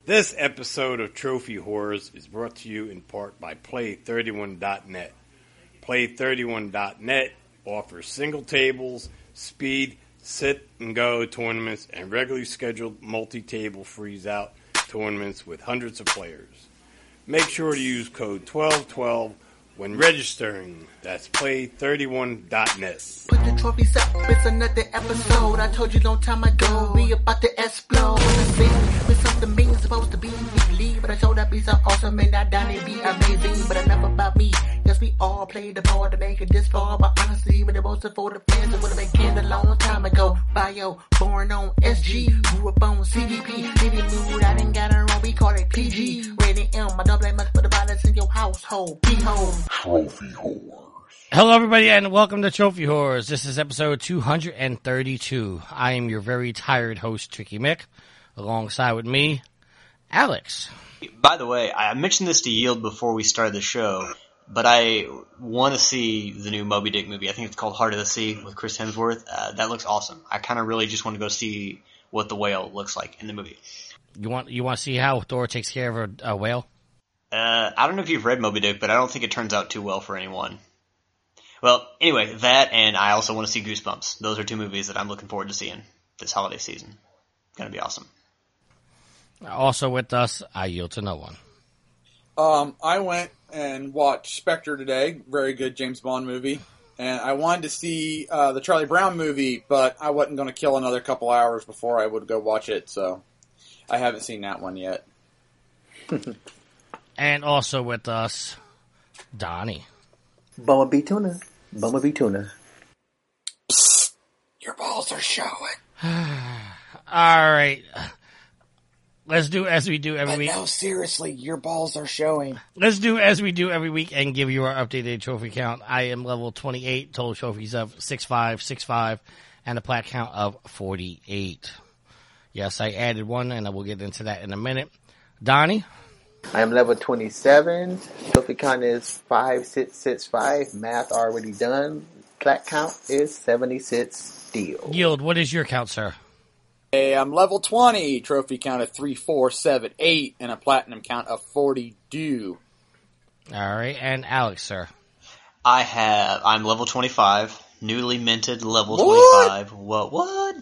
This episode of Trophy Horrors is brought to you in part by Play31.net. Play31.net offers single tables, speed, sit and go tournaments, and regularly scheduled multi-table freeze-out tournaments with hundreds of players. Make sure to use code 1212 when registering. That's Play31.net. Put the trophies up, it's another episode. I told you long time ago, we about to explode. With something mean, supposed to be lead, but I showed up, be so awesome, and I done it, be amazing. But enough about me, yes, we all played the part to make it this far. But honestly, when it was for the fans, it would have been canned a long time ago. Bio, born on SG, grew up on CDP, City Mood, I didn't got it wrong, we call it PG. Rated M, I don't blame much for the violence in your household. Behold. Trophy Horrors. Hello, everybody, and welcome to Trophy Horrors. This is episode 232. I am your very tired host, Tricky Mick, alongside with me, Alex. By the way, I mentioned this to Yield before we started the show, but I want to see the new Moby Dick movie. I think it's called Heart of the Sea with Chris Hemsworth. That looks awesome. I kind of really just want to go see what the whale looks like in the movie. You want to see how Thor takes care of a whale? I don't know if you've read Moby Dick, but I don't think it turns out too well for anyone. Well, anyway, that and I also want to see Goosebumps. Those are two movies that I'm looking forward to seeing this holiday season. Gonna be awesome. Also with us, I yield to no one. I went and watched Spectre today. Very good James Bond movie. And I wanted to see the Charlie Brown movie, but I wasn't going to kill another couple hours before I would go watch it, so I haven't seen that one yet. And also with us, Donnie. Bumblebee Tuna. Bumblebee Tuna. Psst, your balls are showing. All right. Let's do as we do every week. No, seriously, your balls are showing. Let's do as we do every week and give you our updated trophy count. I am level 28, total trophies of 65, and a plat count of 48. Yes, I added one, and I will get into that in a minute. Donnie? I am level 27. Trophy count is 5665. Math already done. Plat count is 76 steel. Yield, what is your count, sir? Hey, I'm level 20. Trophy count of 3478 and a platinum count of 42. All right, and Alex, sir? I'm level 25, newly minted level What? 25. What?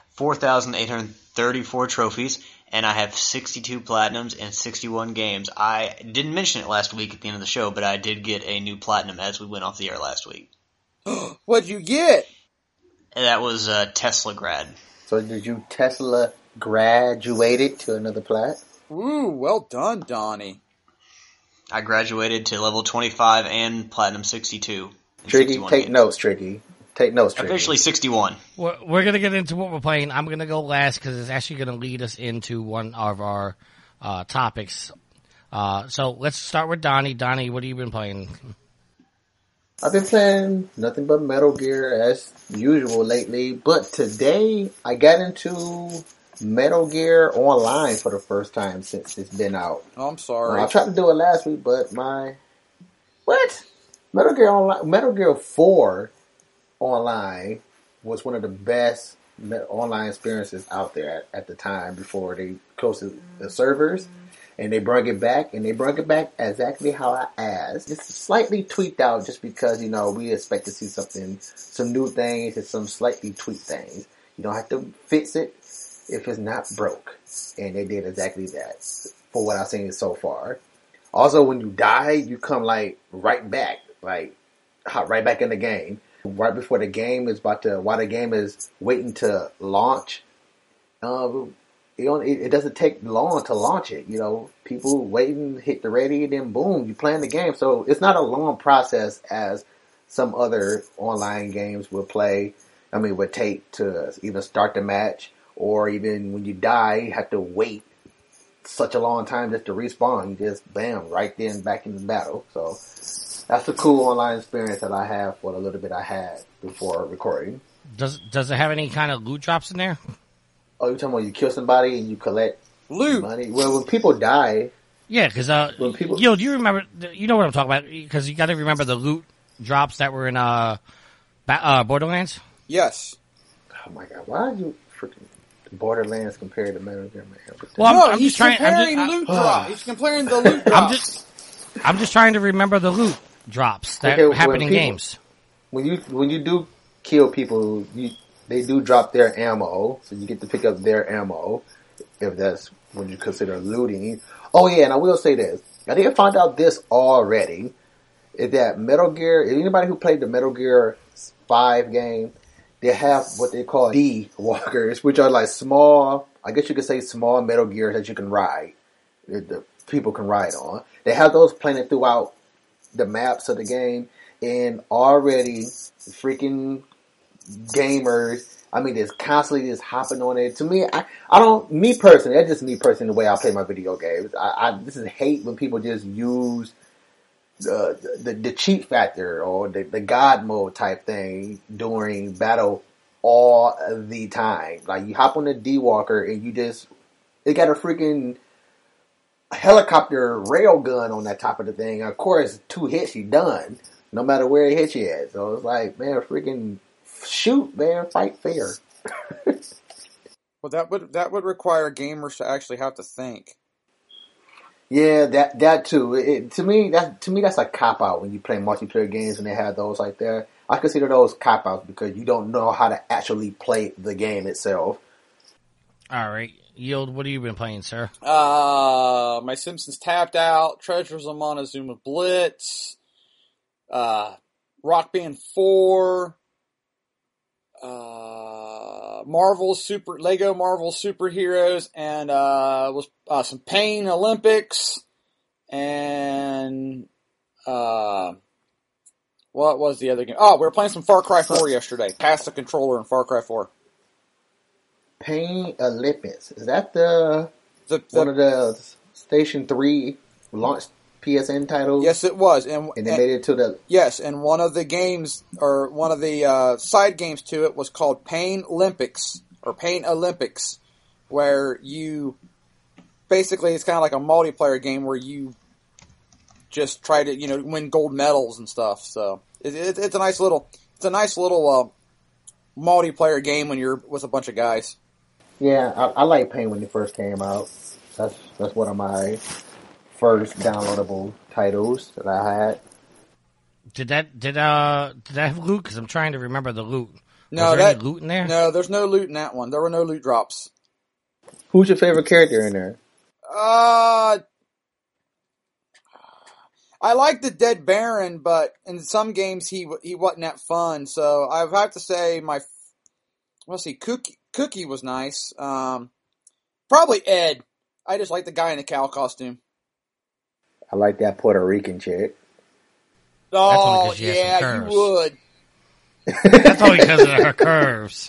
4,834 trophies, and I have 62 platinums and 61 games. I didn't mention it last week at the end of the show, but I did get a new platinum as we went off the air last week. What'd you get? And that was Tesla grad. So did you Tesla graduated to another plat? Ooh, well done, Donnie. I graduated to level 25 and platinum 62. Tricky, take notes, Tricky. Take notes, Tricky. Officially 61. We're going to get into what we're playing. I'm going to go last because it's actually going to lead us into one of our topics. So let's start with Donnie. Donnie, what have you been playing? I've been playing nothing but Metal Gear as usual lately, but today I got into Metal Gear Online for the first time since it's been out. Oh, I'm sorry. I tried to do it last week, but Metal Gear Online, Metal Gear 4 Online was one of the best online experiences out there at the time before they closed the servers. And they brought it back, exactly how I asked. It's slightly tweaked out just because, we expect to see some new things and some slightly tweaked things. You don't have to fix it if it's not broke. And they did exactly that for what I've seen so far. Also, when you die, you come right back in the game. Right before the game is while the game is waiting to launch, it doesn't take long to launch it. People waiting, hit the ready, then boom, you playing the game. So it's not a long process as some other online games would take to either start the match or even when you die, you have to wait such a long time just to respawn. You just, bam, right then back in the battle. So that's a cool online experience that I have for the little bit I had before recording. Does it have any kind of loot drops in there? Oh, you're talking about you kill somebody and you collect loot money? Well, when people die... Yeah, because, Gil, do you remember... You know what I'm talking about, because you got to remember the loot drops that were in Borderlands? Yes. Oh my god, why are you freaking... Borderlands compared to Metal Gear, man. Well, No, I'm he's just trying. comparing loot drops. He's comparing the loot drops. I'm just trying to remember the loot drops that Okay, happen when in people- games. When you do kill people, they do drop their ammo, so you get to pick up their ammo, if that's what you consider looting. Oh yeah, and I will say this. I didn't find out this already, is that Metal Gear, anybody who played the Metal Gear 5 game, they have what they call D-walkers, which are like small, I guess you could say small Metal Gears that you can ride, that the people can ride on. They have those planted throughout the maps of the game, and already freaking gamers, I mean, there's constantly just hopping on it. To me, I don't, me personally, that's just me personally, the way I play my video games. I this is hate when people just use the cheat factor or the God mode type thing during battle all the time. Like, you hop on the D-Walker and it got a freaking helicopter rail gun on that top of the thing. Of course, 2 hits, you done. No matter where it hits you at. So it's like, man, freaking shoot, man, fight fair. Well, that would require gamers to actually have to think. Yeah, that too. To me, that's a cop out when you play multiplayer games and they have those like that. I consider those cop outs because you don't know how to actually play the game itself. All right, Yield. What have you been playing, sir? My Simpsons Tapped Out, Treasures of Montezuma Blitz, Rock Band 4, Lego Marvel Superheroes, and was some Pain Olympics, and what was the other game? Oh, we were playing some Far Cry 4 yesterday. Passed the controller in Far Cry 4. Pain Olympics. Is that one of the Station 3 launched PSN titles? Yes, it was. And they made it to the... Yes, and one of the games, or one of the side games to it was called Pain Olympics, or Pain Olympics, where you... Basically, it's kind of like a multiplayer game where you just try to, win gold medals and stuff. So, it's a nice little... It's a nice little multiplayer game when you're with a bunch of guys. Yeah, I like Pain when it first came out. That's one of my first downloadable titles that I had. Did that have loot? Because I'm trying to remember the loot. No, Was there any loot in there? No, there's no loot in that one. There were no loot drops. Who's your favorite character in there? I like the Dead Baron, but in some games he wasn't that fun. So I would have to say Cookie was nice. Probably Ed. I just like the guy in the cow costume. I like that Puerto Rican chick. Oh, she has some yeah, you curves. would. That's only because of her curves.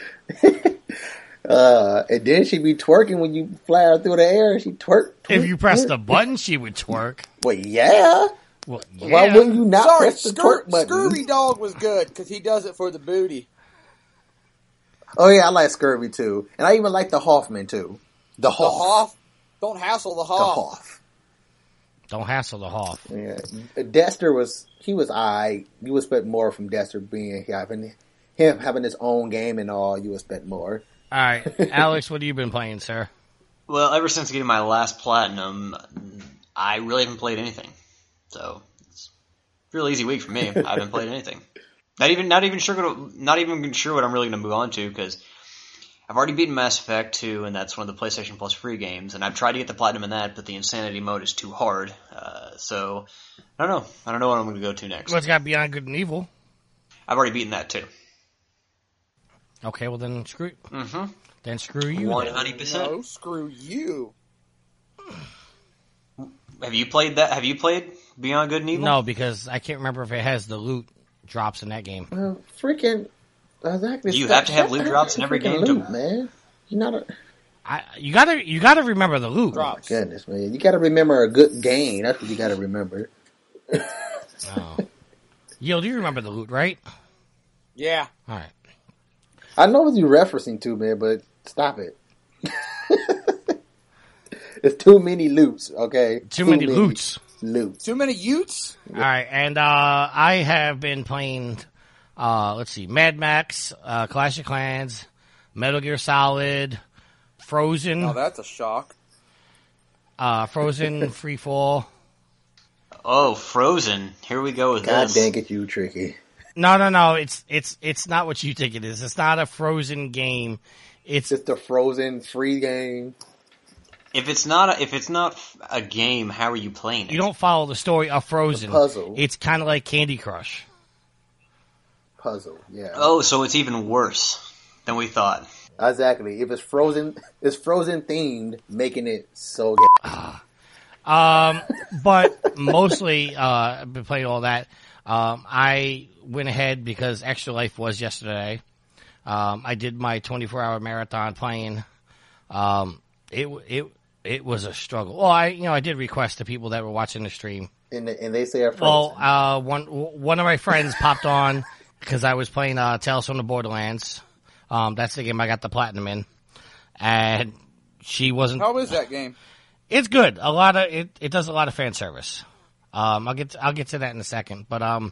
And then she be twerking when you fly her through the air. She twerk. If you press the button, she would twerk. Well, yeah. Well, yeah. Why wouldn't you not Sorry, press the twerk button? Scurvy Dog was good because he does it for the booty. Oh yeah, I like Scurvy too, and I even like the Hoffman too. The The Hoff. Hoff? Don't hassle the The Hoff. Hoff. Don't hassle the Hoff. Yeah, Dexter was alright. You would expect more from Dexter having his own game and all. You would expect more. All right, Alex, what have you been playing, sir? Well, ever since getting my last platinum, I really haven't played anything. So it's a real easy week for me. I haven't played anything. Not even sure what I'm really going to move on to, because I've already beaten Mass Effect 2, and that's one of the PlayStation Plus free games, and I've tried to get the platinum in that, but the Insanity mode is too hard. So I don't know. I don't know what I'm going to go to next. Well, it's got Beyond Good and Evil. I've already beaten that too. Okay, well then screw. Mm-hmm. Then screw you. 100%. No, screw you. Have you played that? Have you played Beyond Good and Evil? No, because I can't remember if it has the loot drops in that game. Freaking. Exactly. You have to have loot drops in every game, loot, too. man. You're not a. You gotta remember the loot. Drops. Goodness, man. You got to remember a good game. That's what you got to remember. Oh. Yo, do you remember the loot, right? Yeah. All right. I know what you're referencing to, man, but stop it. It's too many loots, okay? Too many loots. Loots. Too many Utes? All right, and I have been playing. Let's see, Mad Max, Clash of Clans, Metal Gear Solid, Frozen, Oh, that's a shock. Frozen Free Fall. Oh, Frozen. Here we go with God this. dang it, you tricky. No. It's not what you think it is. It's not a Frozen game. It's It's the Frozen free game. If it's not a game, how are you playing it? you don't follow the story of Frozen. The puzzle. It's kind of like Candy Crush. Puzzle, yeah. Oh, so it's even worse than we thought. Exactly. If it's Frozen themed, making it so But mostly, I've been playing all that. I went ahead because Extra Life was yesterday. I did my 24-hour marathon playing. It was a struggle. Well, I did request to people that were watching the stream. and they say are Frozen. Well, one of my friends popped on because I was playing Tales from the Borderlands. That's the game I got the platinum in, and she wasn't. How is that game? It's good. It does a lot of fan service. I'll get to that in a second. But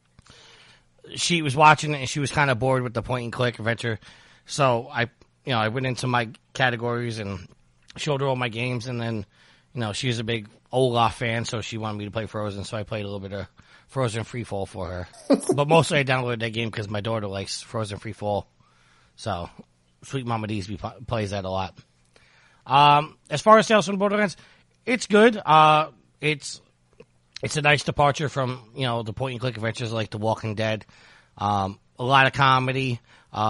she was watching it and she was kind of bored with the point and click adventure. So I went into my categories and showed her all my games, and then she's a big Olaf fan, so she wanted me to play Frozen. So I played a little bit of Frozen Free Fall for her. But mostly I downloaded that game because my daughter likes Frozen Free Fall. So Sweet Mama Deesby plays that a lot. As far as Tales from the Borderlands, it's good. It's a nice departure from, the point and click adventures like The Walking Dead. A lot of comedy.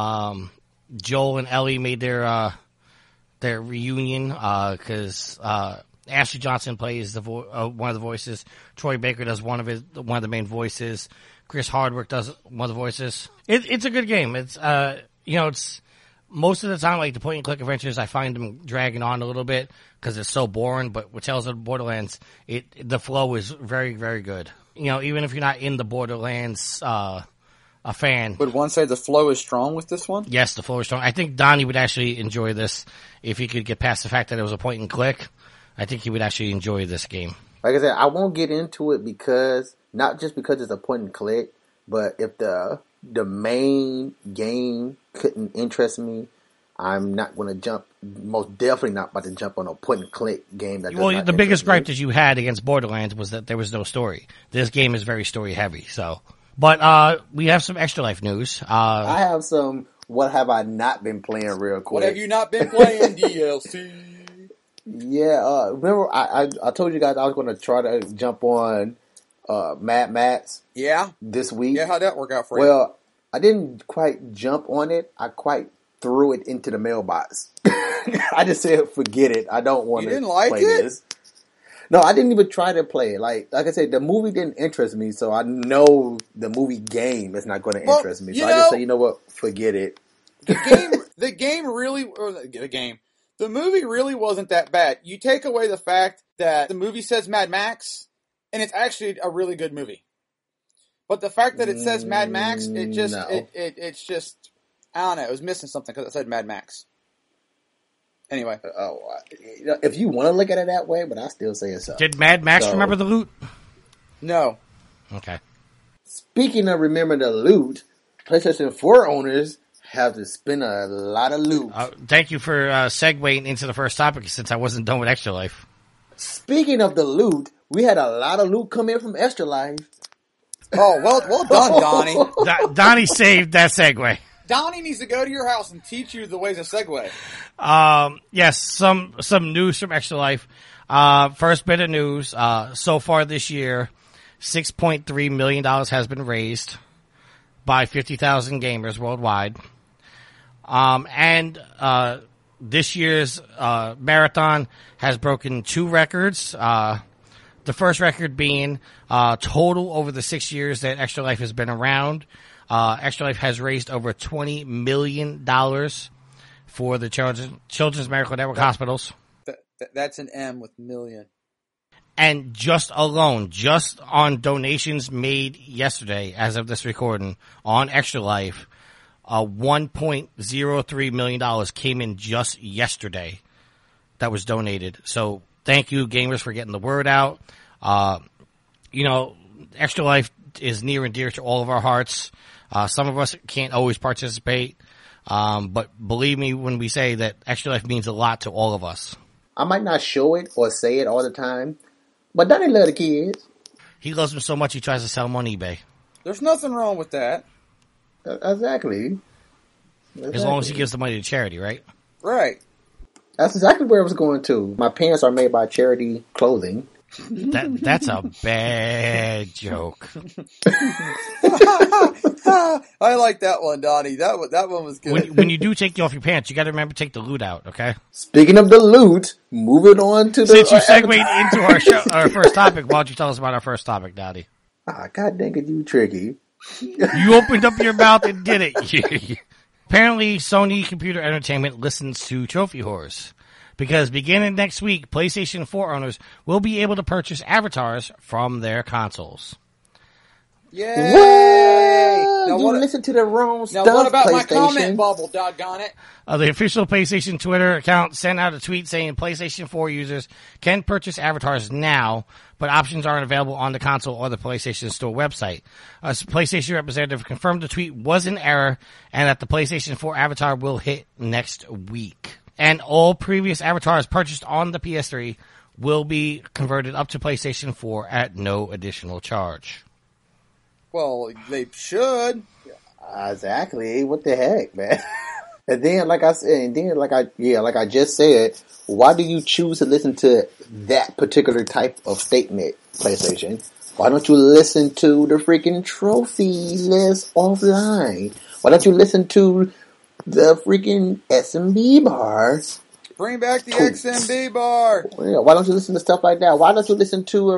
Joel and Ellie made their reunion, cause, Ashley Johnson plays one of the voices. Troy Baker does one of the main voices. Chris Hardwick does one of the voices. It's a good game. It's most of the time, like the point and click adventures, I find them dragging on a little bit because it's so boring. But with Tales of the Borderlands, the flow is very, very good. Even if you're not in the Borderlands, a fan. Would one say the flow is strong with this one? Yes, the flow is strong. I think Donnie would actually enjoy this if he could get past the fact that it was a point and click. I think he would actually enjoy this game. Like I said, I won't get into it because not just because it's a point and click, but if the main game couldn't interest me, I'm not going to jump. Most definitely not about to jump on a point and click game. Well, the biggest gripe that you had against Borderlands was that there was no story. This game is very story heavy. So, but we have some Extra Life news. I have some. What have I not been playing? Real quick. What have you not been playing? DLC. Yeah, remember I told you guys I was going to try to jump on Mad Max. Yeah. This week. Yeah, how'd that work out for you? Well, I didn't quite jump on it. I quite threw it into the mailbox. I just said, forget it. I don't want to play this. No, I didn't even try to play it. Like I said, the movie didn't interest me, so I know the movie game is not going to interest me. So I just say, you know what, forget it. The movie really wasn't that bad. You take away the fact that the movie says Mad Max, and it's actually a really good movie. But the fact that it says Mad Max, it's just, I don't know, it was missing something because it said Mad Max. Anyway. If you want to look at it that way, but I still say it's up. Did Mad Max remember the loot? No. Okay. Speaking of remember the loot, PlayStation 4 owners have to spend a lot of loot. Thank you for segueing into the first topic since I wasn't done with Extra Life. Speaking of the loot, we had a lot of loot come in from Extra Life. Oh, well done, Donnie. Donnie saved that segue. Donnie needs to go to your house and teach you the ways of segue. Yes, some news from Extra Life. First bit of news. So far this year, $6.3 million has been raised by 50,000 gamers worldwide. And this year's marathon has broken 2 records. The first record being total over the 6 years that Extra Life has been around. Extra Life has raised over $20 million for the Children's Medical Network hospitals. That's an M with million. And just on donations made yesterday, as of this recording, on Extra Life, $1.03 million came in just yesterday that was donated. So thank you, gamers, for getting the word out. Extra Life is near and dear to all of our hearts. Some of us can't always participate. But believe me when we say that Extra Life means a lot to all of us. I might not show it or say it all the time, but Donnie love the kids. He loves them so much he tries to sell them on eBay. There's nothing wrong with that. Exactly. As long as he gives the money to charity, right? Right. That's exactly where I was going to. My pants are made by Charity Clothing. That's a bad joke. I like that one, Donnie. That one was good. When you do take off your pants, you got to remember to take the loot out, okay? Speaking of the loot, moving on to the... Since you segued into our first topic, why don't you tell us about our first topic, Donnie? God dang it, you tricky. You opened up your mouth and did it. Apparently, Sony Computer Entertainment listens to Trophy Whores. Because beginning next week, PlayStation 4 owners will be able to purchase avatars from their consoles. Yay! What? Now You what, listen to the wrong now stuff, what about my PlayStation. comment bubble, doggone it? The official PlayStation Twitter account sent out a tweet saying PlayStation 4 users can purchase avatars now, but options aren't available on the console or the PlayStation Store website. A PlayStation representative confirmed the tweet was an error and that the PlayStation 4 avatar will hit next week. And all previous avatars purchased on the PS3 will be converted up to PlayStation 4 at no additional charge. Well, they should. Exactly. What the heck, man? And then, like I said, like I just said, why do you choose to listen to that particular type of statement, PlayStation? Why don't you listen to the freaking trophy list offline? Why don't you listen to the freaking SMB bar? Bring back the XMB bar. Yeah, why don't you listen to stuff like that? Why don't you listen to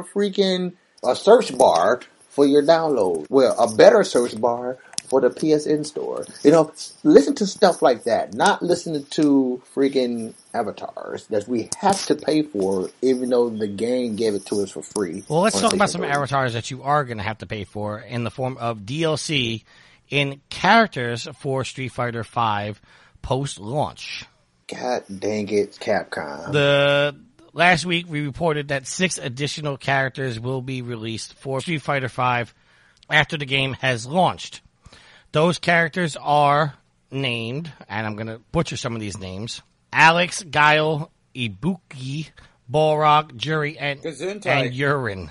a search bar for your download? Well, a better search bar for the PSN store. Listen to stuff like that. Not listening to freaking avatars that we have to pay for, even though the game gave it to us for free. Well, let's talk about some avatars that you are going to have to pay for in the form of DLC in characters for Street Fighter V post-launch. God dang it, Capcom. Last week, we reported that 6 additional characters will be released for Street Fighter V after the game has launched. Those characters are named, and I'm going to butcher some of these names, Alex, Guile, Ibuki, Balrog, Jury, and Urine.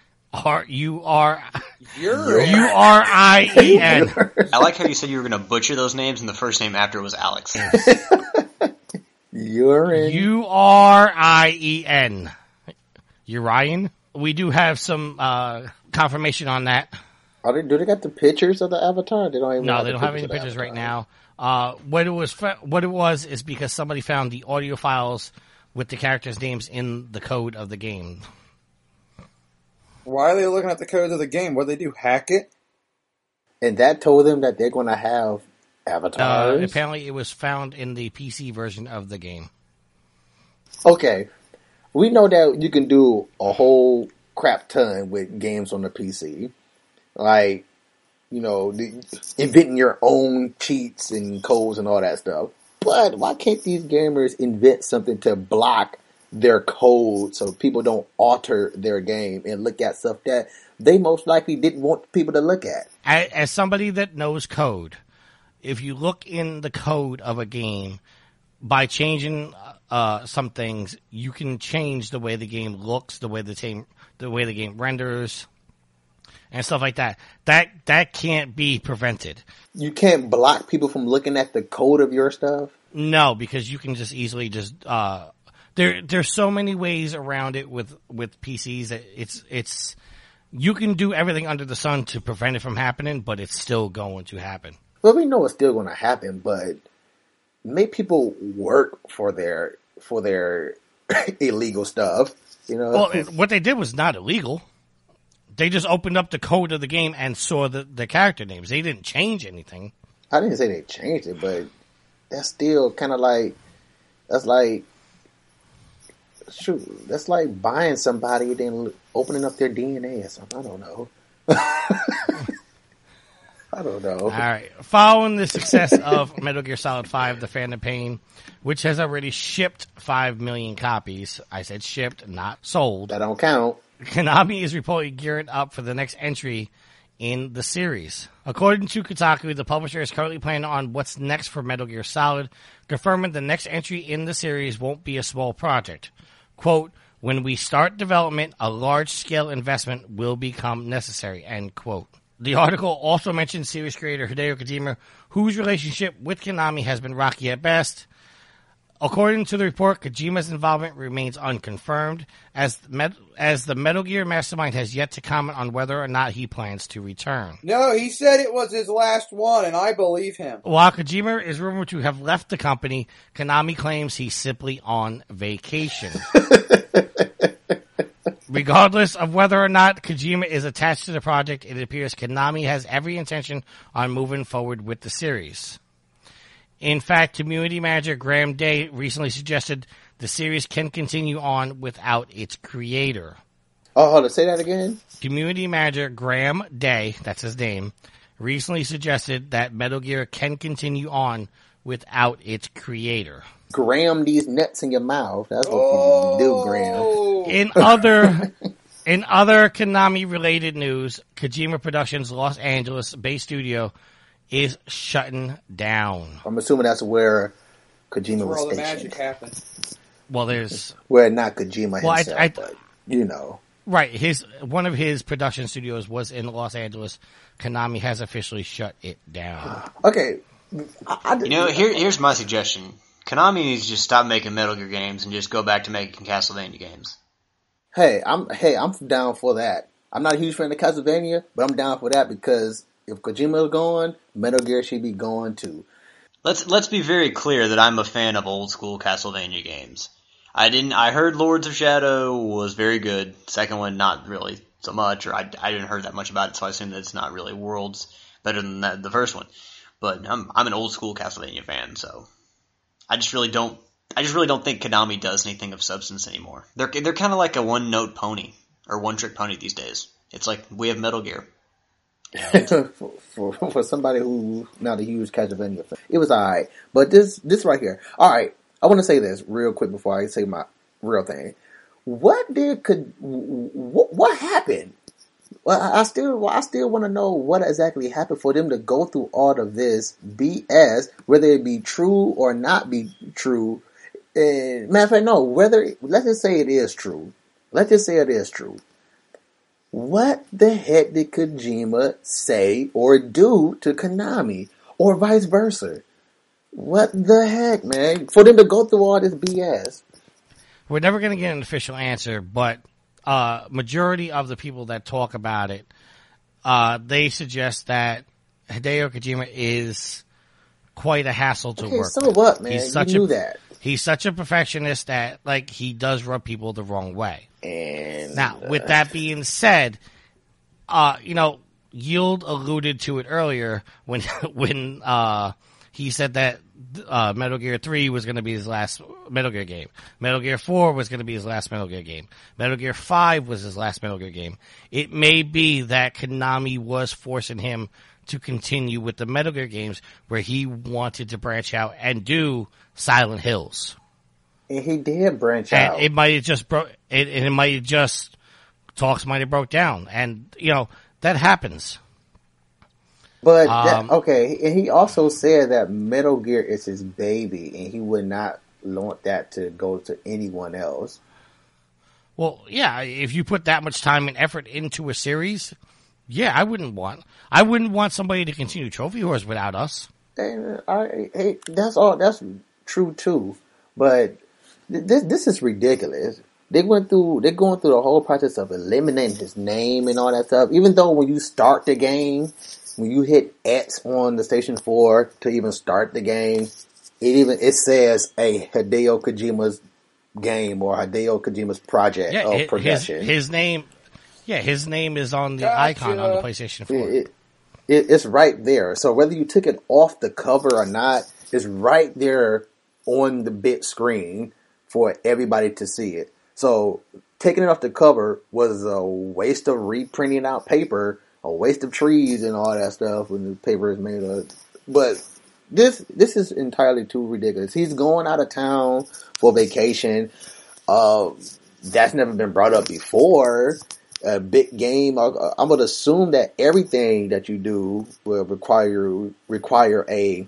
U-R-I-E-N. I like how you said you were going to butcher those names, and the first name after was Alex. Urine. U-R-I-E-N. Urian. We do have some confirmation on that. Do they got the pictures of the avatar? They don't even. No, they don't have any pictures right now. What it was is because somebody found the audio files with the characters' names in the code of the game. Why are they looking at the code of the game? What do they do? Hack it? And that told them that they're going to have avatars? Apparently, it was found in the PC version of the game. Okay. We know that you can do a whole crap ton with games on the PC. Like, inventing your own cheats and codes and all that stuff. But why can't these gamers invent something to block their code so people don't alter their game and look at stuff that they most likely didn't want people to look at? As somebody that knows code, if you look in the code of a game, by changing some things, you can change the way the game looks, the way the game renders, and stuff like that. That can't be prevented. You can't block people from looking at the code of your stuff? No, because you can just easily there's so many ways around it with PCs that it's you can do everything under the sun to prevent it from happening, but it's still going to happen. Well, we know it's still going to happen, but make people work for their illegal stuff. Well, what they did was not illegal. They just opened up the code of the game and saw the character names. They didn't change anything. I didn't say they changed it, but that's still kind of like that's like buying somebody and then opening up their DNA or something. I don't know. I don't know. All right. Following the success of Metal Gear Solid 5, The Phantom Pain, which has already shipped 5 million copies. I said shipped, not sold. That don't count. Konami is reportedly gearing up for the next entry in the series. According to Kotaku, the publisher is currently planning on what's next for Metal Gear Solid, confirming the next entry in the series won't be a small project. Quote, when we start development, a large-scale investment will become necessary, end quote. The article also mentioned series creator Hideo Kojima, whose relationship with Konami has been rocky at best. According to the report, Kojima's involvement remains unconfirmed, as the Metal Gear mastermind has yet to comment on whether or not he plans to return. No, he said it was his last one, and I believe him. While Kojima is rumored to have left the company, Konami claims he's simply on vacation. Regardless of whether or not Kojima is attached to the project, it appears Konami has every intention on moving forward with the series. In fact, community manager Graham Day recently suggested the series can continue on without its creator. Oh, hold on. Say that again? Community manager Graham Day, that's his name, recently suggested that Metal Gear can continue on without its creator. Graham these nuts in your mouth. That's what you do, Graham. In other Konami-related news, Kojima Productions' Los Angeles-based studio is shutting down. I'm assuming that's where Kojima was Where all the stationed. magic happened. Well, there's... Where not Kojima himself, but you know. Right, one of his production studios was in Los Angeles. Konami has officially shut it down. Okay. Here's my suggestion. Konami needs to just stop making Metal Gear games and just go back to making Castlevania games. Hey, I'm down for that. I'm not a huge fan of Castlevania, but I'm down for that because if Kojima's gone, Metal Gear should be gone too. Let's be very clear that I'm a fan of old school Castlevania games. I heard Lords of Shadow was very good. Second one, not really so much, or I didn't heard that much about it, so I assume that it's not really worlds better than the first one. But I'm an old school Castlevania fan, so I just really don't think Konami does anything of substance anymore. They're kind of like a one-note pony or one-trick pony these days. It's like we have Metal Gear. for somebody who's not a huge Castlevania fan, it was alright. But this right here, alright. I want to say this real quick before I say my real thing. What happened? Well, I still want to know what exactly happened for them to go through all of this BS, whether it be true or not be true. Matter of fact, no. Let's just say it is true. Let's just say it is true. What the heck did Kojima say or do to Konami, or vice versa? What the heck, man? For them to go through all this BS. We're never going to get an official answer, but majority of the people that talk about it, they suggest that Hideo Kojima is quite a hassle to work so with. what, man? You knew that. He's such a perfectionist that, like, he does rub people the wrong way. And now, with that being said, Yield alluded to it earlier when he said that Metal Gear 3 was going to be his last Metal Gear game. Metal Gear 4 was going to be his last Metal Gear game. Metal Gear 5 was his last Metal Gear game. It may be that Konami was forcing him to continue with the Metal Gear games where he wanted to branch out and do Silent Hills. And he did branch out. And it might have just it might have just talks might have broke down, and that happens. But and he also said that Metal Gear is his baby, and he would not want that to go to anyone else. Well, yeah, if you put that much time and effort into a series, yeah, I wouldn't want somebody to continue Trophy Wars without us. And that's true too. But this is ridiculous. They're going through the whole process of eliminating his name and all that stuff. Even though when you start the game, when you hit X on the Station 4 to even start the game, it says a Hideo Kojima's game or Hideo Kojima's project of production. His name is on the icon on the PlayStation 4. It's right there. So whether you took it off the cover or not, it's right there on the big screen for everybody to see it. So taking it off the cover was a waste of reprinting out paper, a waste of trees and all that stuff when the paper is made of. But this is entirely too ridiculous. He's going out of town for vacation. That's never been brought up before. a big game, I'm going to assume that everything that you do will require a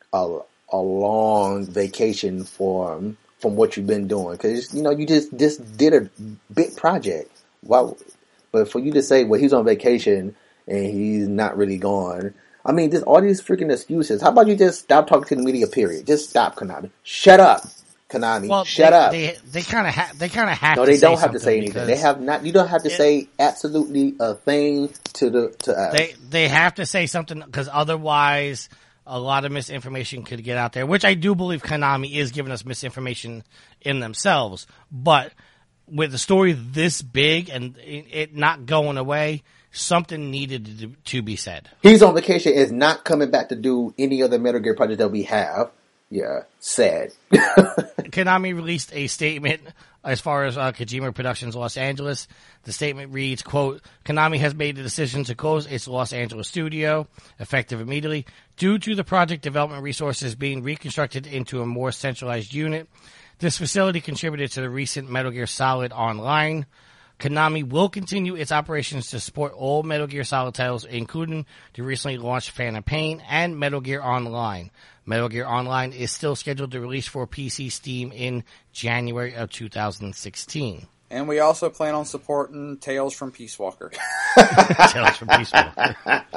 long vacation from what you've been doing, because you just did a big project. Wow. But for you to say, well, he's on vacation and he's not really gone. I mean, just all these freaking excuses. How about you just stop talking to the media? Period. Just stop, Konami. Shut up, Konami. Well, shut up. They kind of have. No, to they say don't have to say anything. They have not. You don't have to say absolutely a thing to us. They have to say something, because otherwise, a lot of misinformation could get out there. Which I do believe Konami is giving us misinformation in themselves. But with a story this big and it not going away, something needed to be said. He's on vacation, is not coming back to do any other Metal Gear project that we have. Yeah, sad. Konami released a statement as far as Kojima Productions Los Angeles. The statement reads, quote, Konami has made the decision to close its Los Angeles studio, effective immediately, due to the project development resources being reconstructed into a more centralized unit. This facility contributed to the recent Metal Gear Solid Online. Konami will continue its operations to support all Metal Gear Solid titles, including the recently launched Phantom Pain and Metal Gear Online. Metal Gear Online is still scheduled to release for PC Steam in January of 2016. And we also plan on supporting Tales from Peace Walker. Tales from Peace Walker.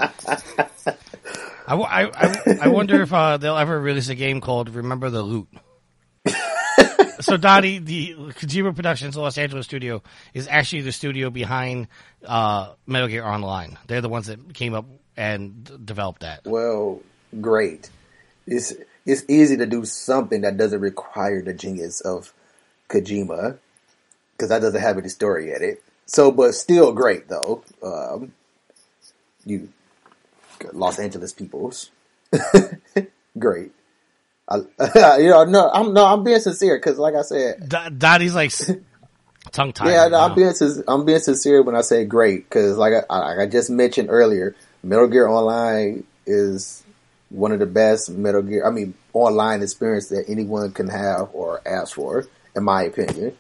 I wonder if they'll ever release a game called Remember the Loot. So, Donnie, the Kojima Productions Los Angeles studio is actually the studio behind Metal Gear Online. They're the ones that came up and developed that. Well, great. It's easy to do something that doesn't require the genius of Kojima, because that doesn't have any story in it. So, but still great, though. You Los Angeles peoples. Great. I'm being sincere, because like I said, Donnie's like tongue tied. Yeah, I'm being sincere when I say great, because like I just mentioned earlier, Metal Gear Online is one of the best online experience that anyone can have or ask for, in my opinion.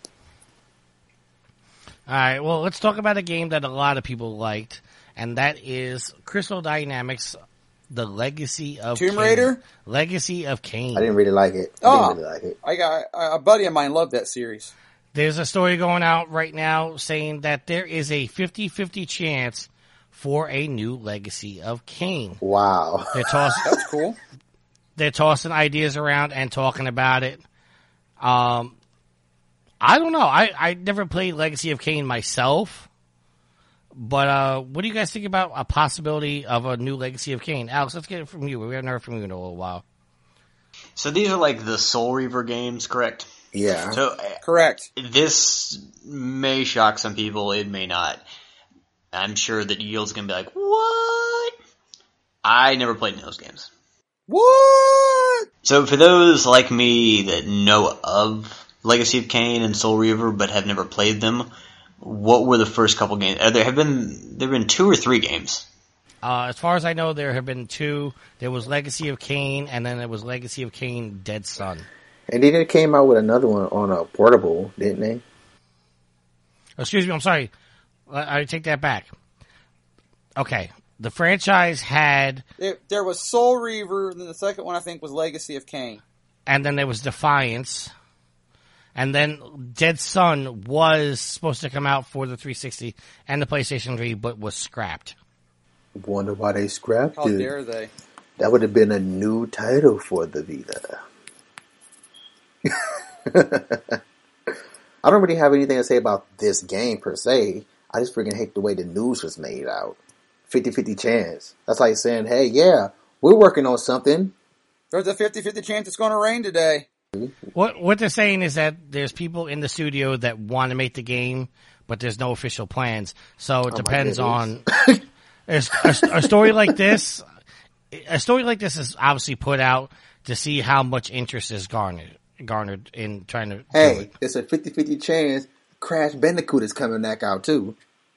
All right, well, let's talk about a game that a lot of people liked, and that is Crystal Dynamics' The Legacy of Tomb Raider? Legacy of Kain. I didn't really like it. I got a buddy of mine loved that series. There's a story going out right now saying that there is a 50-50 chance for a new Legacy of Kain. Wow. That's cool. They're tossing ideas around and talking about it. I don't know. I never played Legacy of Kain myself. But what do you guys think about a possibility of a new Legacy of Kain? Alex, let's get it from you. We haven't heard from you in a little while. So these are like the Soul Reaver games, correct? Yeah. So correct. This may shock some people. It may not. I'm sure that Yield's going to be like, what? I never played any of those games. What? So for those like me that know of Legacy of Kain and Soul Reaver but have never played them, what were the first couple games? There have been 2 or 3 games. As far as I know, there have been 2. There was Legacy of Kain, and then there was Legacy of Kain Dead Sun. And then it came out with another one on a portable, didn't they? Excuse me, I'm sorry. I take that back. Okay, the franchise had... There was Soul Reaver, and then the second one I think was Legacy of Kain. And then there was Defiance. And then Dead Sun was supposed to come out for the 360 and the PlayStation 3, but was scrapped. Wonder why they scrapped it. How dare they? That would have been a new title for the Vita. I don't really have anything to say about this game per se. I just freaking hate the way the news was made out. 50-50 chance. That's like saying, hey, yeah, we're working on something. There's a 50-50 chance it's going to rain today. What they're saying is that there's people in the studio that want to make the game, but there's no official plans. So it depends on a story like this. A story like this is obviously put out to see how much interest is garnered in trying to. Hey, do it. It's a 50-50 chance Crash Bandicoot is coming back out too.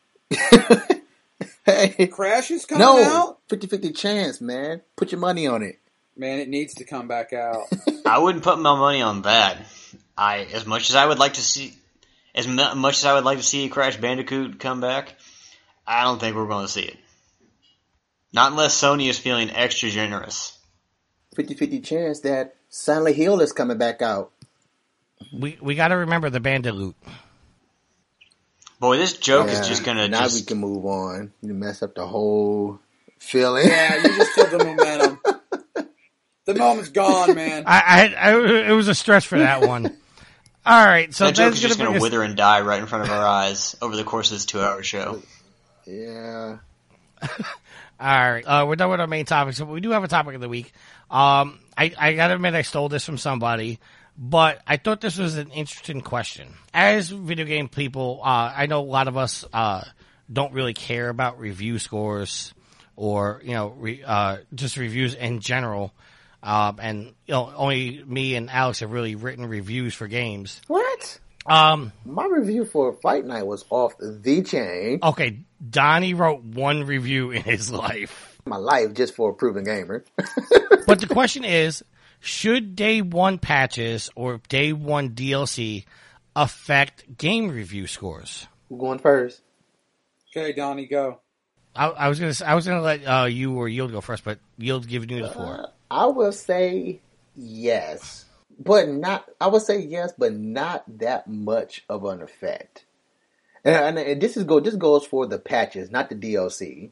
Hey, Crash is coming out? 50-50 chance, man. Put your money on it. Man, it needs to come back out. I wouldn't put my money on that. As much as I would like to see as much as I would like to see Crash Bandicoot come back, I don't think we're going to see it. Not unless Sony is feeling extra generous. 50-50 chance that Silent Hill is coming back out. We got to remember the Bandaloot. Boy, this joke is just going to now we can move on. You mess up the whole feeling. Yeah, you just killed the momentum. The moment's gone, man. It was a stretch for that one. All right, so that joke is just going to wither and die right in front of our eyes over the course of this 2-hour show. Yeah. All right, we're done with our main topic, so we do have a topic of the week. I got to admit I stole this from somebody, but I thought this was an interesting question. As video game people, I know a lot of us don't really care about review scores or just reviews in general. And only me and Alex have really written reviews for games. What? My review for Fight Night was off the chain. Okay, Donnie wrote one review in his life. My life, just for a proven gamer. But the question is, should day one patches or day one DLC affect game review scores? Who's going first? Okay, Donnie, go. I was gonna let you or Yield go first, but Yield's giving you the floor. I will say yes, but not. I would say yes, but not that much of an effect. And this goes for the patches, not the DLC.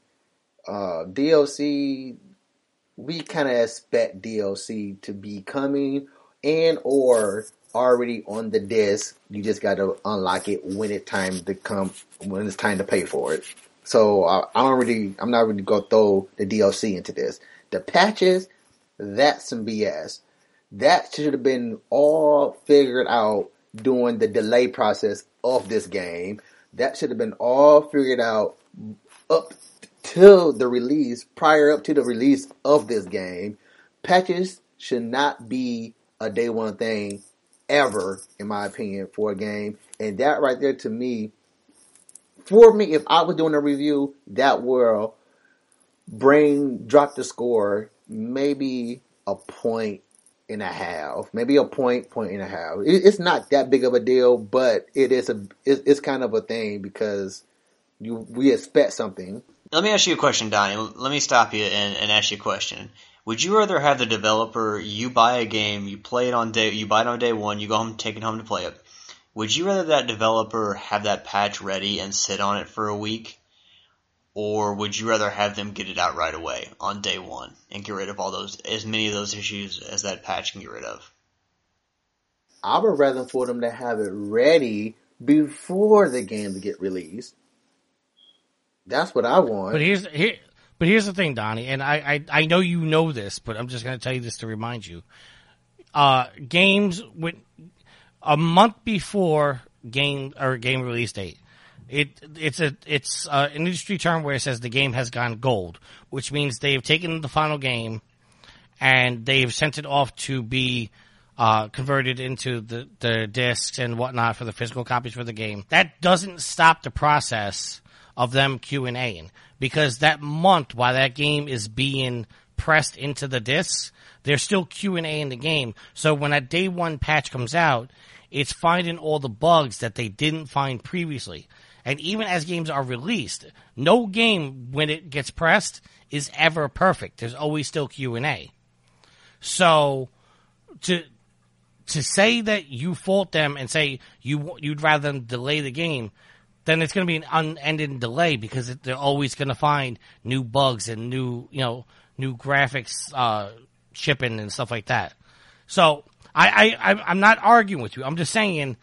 DLC, we kind of expect DLC to be coming and or already on the disc. You just got to unlock it when it's time to pay for it. So I'm not really gonna throw the DLC into this. The patches, that's some BS. That should have been all figured out during the delay process of this game. That should have been all figured out up to the release, prior up to the release of this game. Patches should not be a day one thing ever, in my opinion, for a game. And that right there, to me, for me, if I was doing a review, that will drop the score maybe a point and a half, maybe a point and a half. It's not that big of a deal, but it's kind of a thing because we expect something. Let me ask you a question, Donnie. Let me stop you and ask you a question. Would you rather have the developer, you buy a game, you buy it on day one, you go home, take it home to play it. Would you rather that developer have that patch ready and sit on it for a week? Or would you rather have them get it out right away on day one and get rid of as many of those issues as that patch can get rid of? I would rather for them to have it ready before the game to get released. That's what I want. But here's the thing, Donnie, and I know you know this, but I'm just going to tell you this to remind you. Games with a month before game release date. It's an industry term where it says the game has gone gold, which means they've taken the final game and they've sent it off to be converted into the discs and whatnot for the physical copies for the game. That doesn't stop the process of them Q&Aing, because that month while that game is being pressed into the discs, they're still Q&Aing the game. So when that day one patch comes out, it's finding all the bugs that they didn't find previously. And even as games are released, no game, when it gets pressed, is ever perfect. There's always still Q&A. So, to say that you fault them and say you'd rather them delay the game, then it's going to be an unending delay because they're always going to find new bugs and new graphics shipping and stuff like that. So, I'm not arguing with you. I'm just saying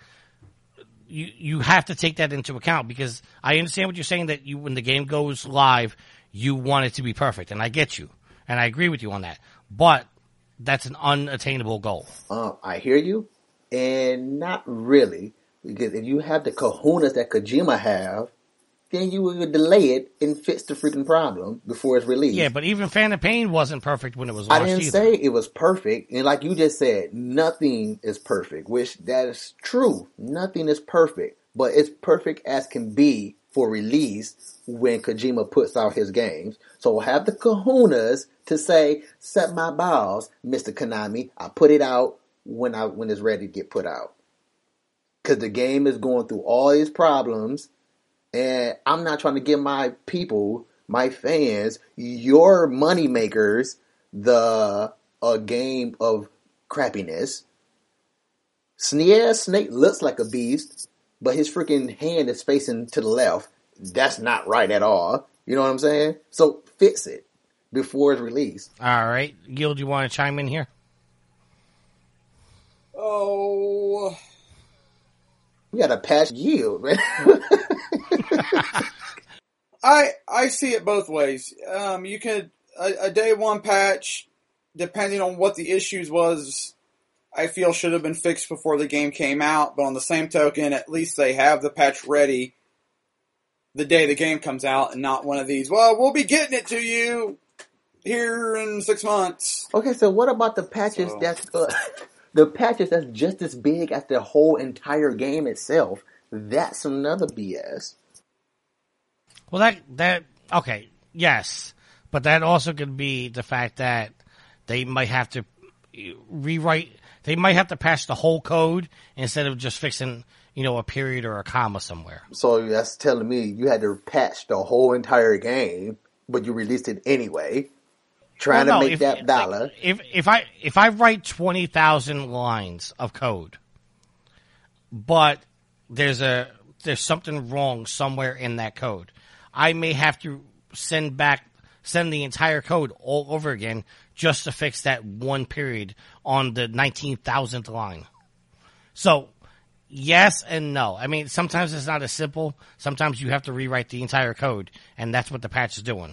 you have to take that into account, because I understand what you're saying, that when the game goes live, you want it to be perfect, and I get you, and I agree with you on that. But that's an unattainable goal. I hear you, and not really, because if you have the kahunas that Kojima have, then you would delay it and fix the freaking problem before it's released. Yeah, but even Phantom Pain wasn't perfect when it was launched. I didn't say it was perfect. And like you just said, nothing is perfect, which that is true. Nothing is perfect. But it's perfect as can be for release when Kojima puts out his games. So we'll have the kahunas to say, set my balls, Mr. Konami. I put it out when it's ready to get put out. because the game is going through all these problems, and I'm not trying to give my people, my fans, your money makers, a game of crappiness. Snake looks like a beast, but his freaking hand is facing to the left. That's not right at all. You know what I'm saying? So fix it before it's released. All right. Gil, do you want to chime in here? Oh, We got to patch Yield, man. I see it both ways. You could a day one patch, depending on what the issues was, I feel should have been fixed before the game came out. But on the same token, at least they have the patch ready the day the game comes out, and not one of these. Well, we'll be getting it to you here in 6 months. Okay, so what about the patches that's just as big as the whole entire game itself? That's another BS. Well, that okay, yes, but that also could be the fact that they might have to rewrite. They might have to patch the whole code instead of just fixing, a period or a comma somewhere. So that's telling me you had to patch the whole entire game, but you released it anyway, trying to make that dollar. Like, if I write 20,000 lines of code, but there's something wrong somewhere in that code, I may have to send the entire code all over again just to fix that one period on the 19,000th line. So, yes and no. I mean, sometimes it's not as simple. Sometimes you have to rewrite the entire code, and that's what the patch is doing.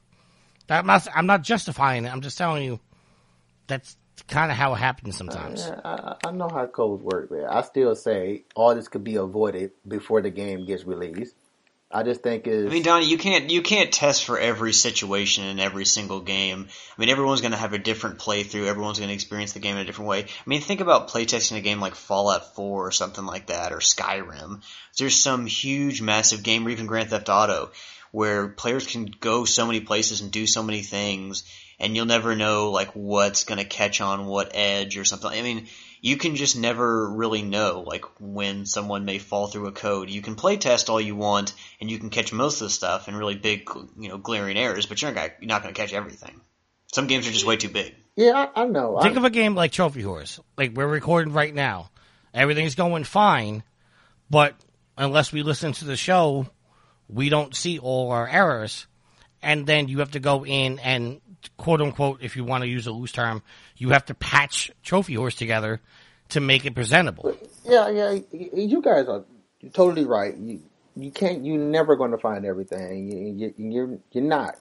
I'm not justifying it. I'm just telling you that's kind of how it happens sometimes. I know how codes work, man. I still say all this could be avoided before the game gets released. I just think I mean, Donnie, you can't test for every situation in every single game. I mean, everyone's going to have a different playthrough. Everyone's going to experience the game in a different way. I mean, think about playtesting a game like Fallout 4 or something like that, or Skyrim. There's some huge, massive game, or even Grand Theft Auto, where players can go so many places and do so many things, and you'll never know like what's going to catch on what edge or something. I mean, you can just never really know like when someone may fall through a code. You can play test all you want, and you can catch most of the stuff and really big, glaring errors, but you're not going to catch everything. Some games are just way too big. Yeah, I know. Think of a game like Trophy Horse. Like we're recording right now. Everything's going fine, but unless we listen to the show, we don't see all our errors. And then you have to go in and, quote unquote, if you want to use a loose term, you have to patch Trophy Horse together to make it presentable. Yeah. You guys are totally right. You're never going to find everything. You're not.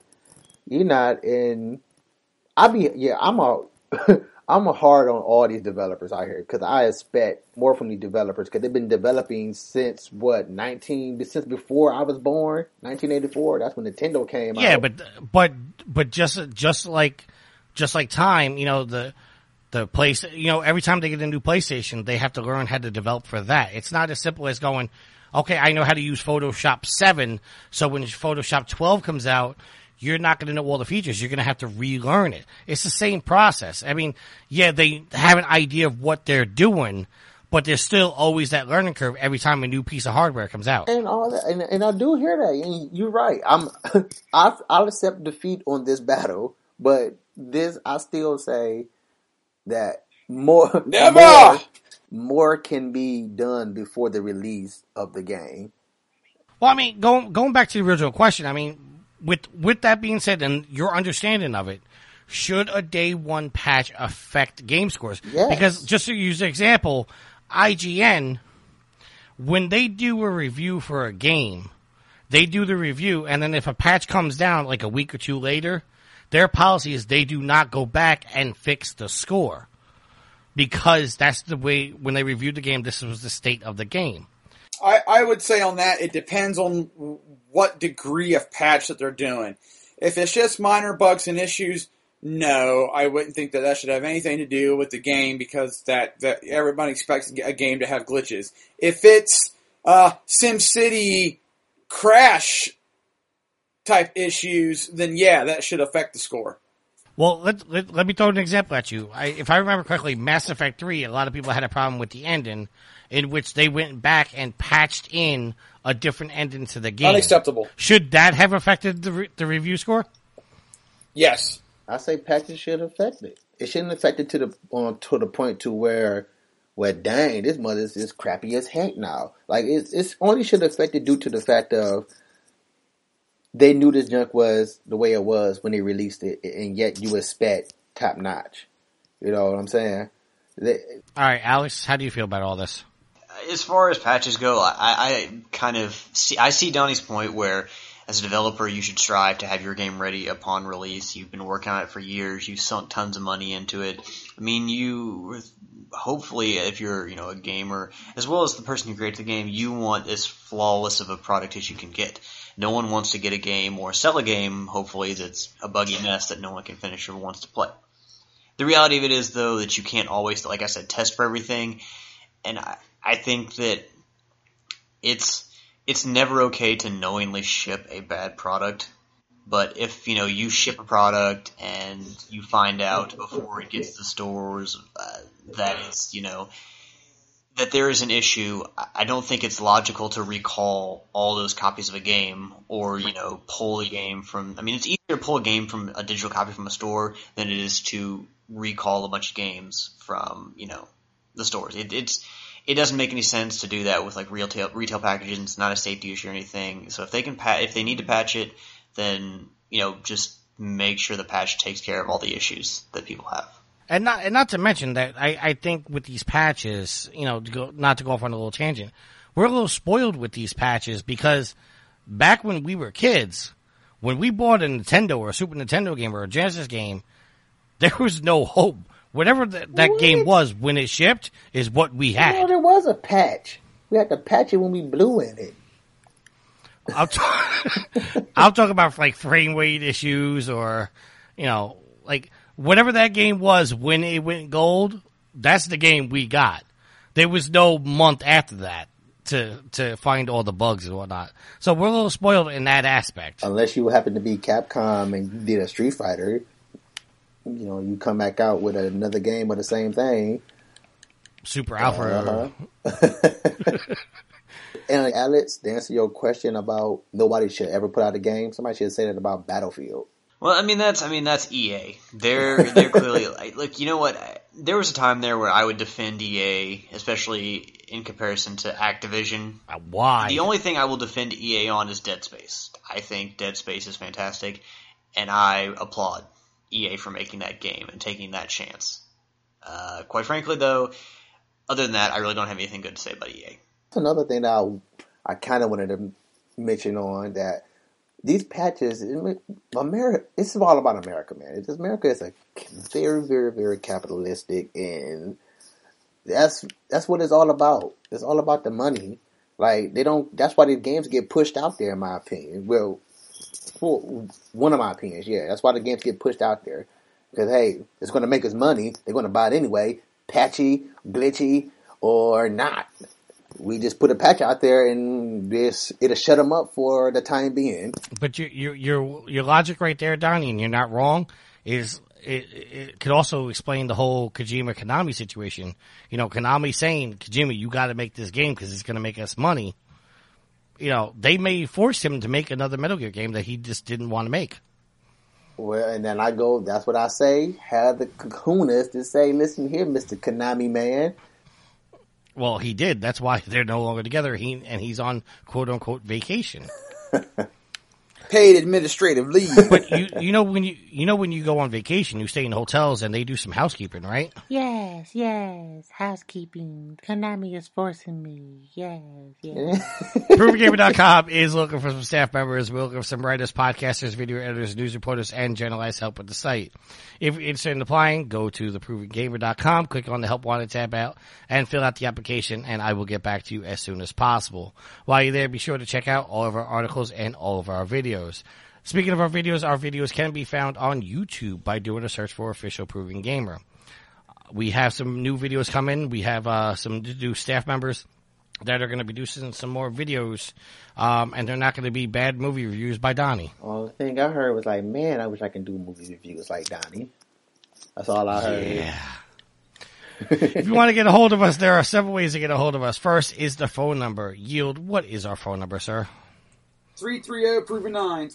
And I'm a hard on all these developers out here because I expect more from these developers because they've been developing since since before I was born, 1984. That's when Nintendo came out. Yeah, but just like time, the place, every time they get a new PlayStation, they have to learn how to develop for that. It's not as simple as going, okay, I know how to use Photoshop 7, so when Photoshop 12 comes out, you're not going to know all the features. You're going to have to relearn it. It's the same process. I mean, yeah, they have an idea of what they're doing, but there's still always that learning curve every time a new piece of hardware comes out. And all that, and I do hear that. And you're right. I'll accept defeat on this battle, but I still say that more can be done before the release of the game. Well, I mean, going back to the original question, I mean, with that being said, and your understanding of it, should a day one patch affect game scores? Yes. Because just to use an example, IGN, when they do a review for a game, they do the review, and then if a patch comes down like a week or two later, their policy is they do not go back and fix the score. Because that's the way, when they reviewed the game, this was the state of the game. I would say on that, it depends on what degree of patch that they're doing. If it's just minor bugs and issues, no, I wouldn't think that should have anything to do with the game because that everybody expects a game to have glitches. If it's SimCity crash type issues, then yeah, that should affect the score. Well, let me throw an example at you. If I remember correctly, Mass Effect 3, a lot of people had a problem with the ending. in which they went back and patched in a different ending to the game. Unacceptable. Should that have affected the review score? Yes. I say patches should affect it. It shouldn't affect it to the point to where, well, dang, this mother's is crappy as heck now. Like it's only should affect it due to the fact of they knew this junk was the way it was when they released it, and yet you expect top notch. You know what I'm saying? All right, Alex, how do you feel about all this? As far as patches go, I kind of see Donnie's point where, as a developer, you should strive to have your game ready upon release. You've been working on it for years. You've sunk tons of money into it. I mean, you hopefully, if you're a gamer, as well as the person who creates the game, you want as flawless of a product as you can get. No one wants to get a game or sell a game, hopefully, that's a buggy mess that no one can finish or wants to play. The reality of it is, though, that you can't always, like I said, test for everything. And I think that it's never okay to knowingly ship a bad product. But if, you ship a product and you find out before it gets to the stores that it's, that there is an issue, I don't think it's logical to recall all those copies of a game or, pull a game from – I mean, it's easier to pull a game from a digital copy from a store than it is to recall a bunch of games from, the stores. It doesn't make any sense to do that with like retail packages. It's not a safety issue or anything. So if they need to patch it, then just make sure the patch takes care of all the issues that people have. And not to mention that I think with these patches, not to go off on a little tangent, we're a little spoiled with these patches because back when we were kids, when we bought a Nintendo or a Super Nintendo game or a Genesis game, there was no hope. Whatever that game was when it shipped is what we had. No, there was a patch. We had to patch it when we blew in it. I'll talk about like frame rate issues or, like whatever that game was when it went gold. That's the game we got. There was no month after that to find all the bugs and whatnot. So we're a little spoiled in that aspect. Unless you happen to be Capcom and did a Street Fighter. You come back out with another game of the same thing. Super Alpha. And Alex, to answer your question about nobody should ever put out a game, somebody should say that about Battlefield. Well, that's EA. They're clearly like you know what? There was a time there where I would defend EA, especially in comparison to Activision. Why? The only thing I will defend EA on is Dead Space. I think Dead Space is fantastic, and I applaud EA for making that game and taking that chance. Quite frankly, though, other than that, I really don't have anything good to say about EA. That's another thing that I kind of wanted to mention on that these patches, America, it's all about America, man. America is a very, very, very capitalistic, and that's what it's all about. It's all about the money. Like that's why these games get pushed out there, in my opinion. Well, for one of my opinions, yeah. That's why the games get pushed out there. Because, hey, it's going to make us money. They're going to buy it anyway. Patchy, glitchy, or not. We just put a patch out there and it'll shut them up for the time being. But your logic right there, Donnie, and you're not wrong, is it could also explain the whole Kojima-Konami situation. Konami saying, Kojima, you got to make this game because it's going to make us money. They may force him to make another Metal Gear game that he just didn't want to make. Well, and then that's what I say, have the kahunas to say, listen here, Mr. Konami man. Well, he did. That's why they're no longer together. He's on quote-unquote vacation. Paid administrative leave. But when you go on vacation, you stay in hotels and they do some housekeeping, right? Yes, housekeeping. Konami is forcing me. Yes. ProvenGamer.com is looking for some staff members. We're looking for some writers, podcasters, video editors, news reporters, and generalized help with the site. If you're interested in applying, go to theprovengamer.com, click on the Help Wanted tab out, and fill out the application, and I will get back to you as soon as possible. While you're there, be sure to check out all of our articles and all of our videos. Speaking of our videos can be found on YouTube by doing a search for Official Proven Gamer. We have some new videos coming. We have some new staff members that are going to be doing some more videos, and they're not going to be bad movie reviews by Donnie. All the thing I heard was like, man, I wish I could do movie reviews like Donnie. That's all I heard. Yeah. If you want to get a hold of us, there are several ways to get a hold of us. First is the phone number. Yield, what is our phone number, sir? 330-PROVEN9,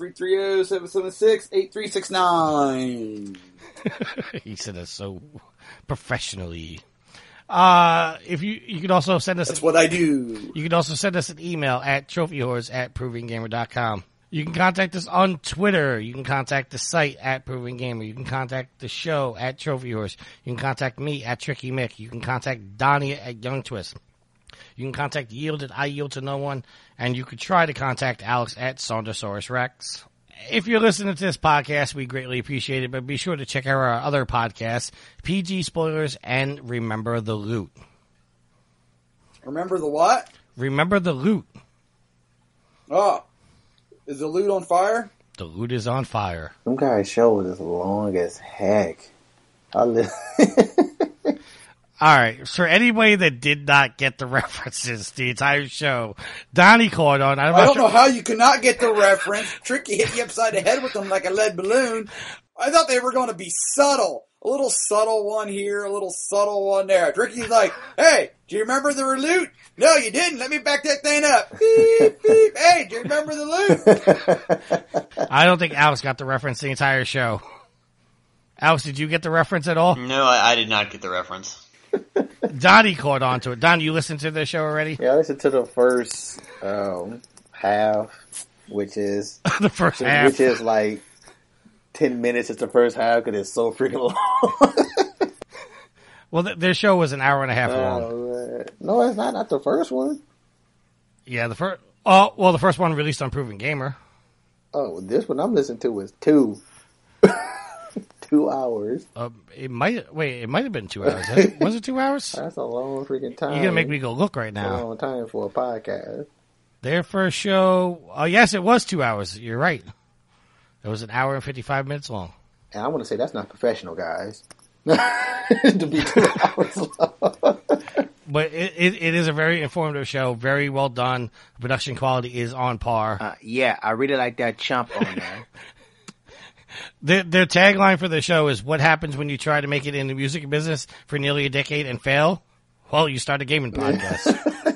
330-776-8369. He said it so professionally. If you can also send us... That's what I do. You can also send us an email at trophyhorse@provinggamer.com. You can contact us on Twitter. You can contact the site at Proving Gamer. You can contact the show at Trophy Horse. You can contact me at Tricky Mick. You can contact Donnie at Young Twist. You can contact Yield at I Yield to No One. And you could try to contact Alex at Saundersaurus Rex. If you're listening to this podcast, we greatly appreciate it, but be sure to check out our other podcasts, PG Spoilers and Remember the Loot. Remember the what? Remember the Loot. Oh. Is the loot on fire? The loot is on fire. Some guy's show is long as heck. All right. For anybody that did not get the references, the entire show, Donnie caught on. I don't know how you cannot get the reference. Tricky hit you upside the head with them like a lead balloon. I thought they were going to be subtle. A little subtle one here, a little subtle one there. Tricky's like, hey, do you remember the loot? No, you didn't. Let me back that thing up. Beep, beep. Hey, do you remember the loot? I don't think Alex got the reference the entire show. Alex, did you get the reference at all? No, I did not get the reference. Donnie caught on to it. Donnie, you listened to the show already? Yeah, I listened to the first half, which is the first half, which is like 10 minutes. It's the first half because it's so freaking long. Well, their show was an hour and a half long. Man. No, it's not. Not the first one. Yeah, the first. Oh, well, the first one released on Proven Gamer. Oh, this one I'm listening to was 2. 2 hours. It might have been 2 hours. Was it 2 hours? That's a long freaking time. You're gonna make me go look right now. A long time for a podcast. Their first show. Oh, yes, it was 2 hours. You're right. It was an hour and 55 minutes long. And I want to say that's not professional, guys. To be 2 hours long. But it is a very informative show. Very well done. The production quality is on par. Yeah, I really like that chump on there. Their tagline for the show is, what happens when you try to make it in the music business for nearly a decade and fail? Well, you start a gaming podcast.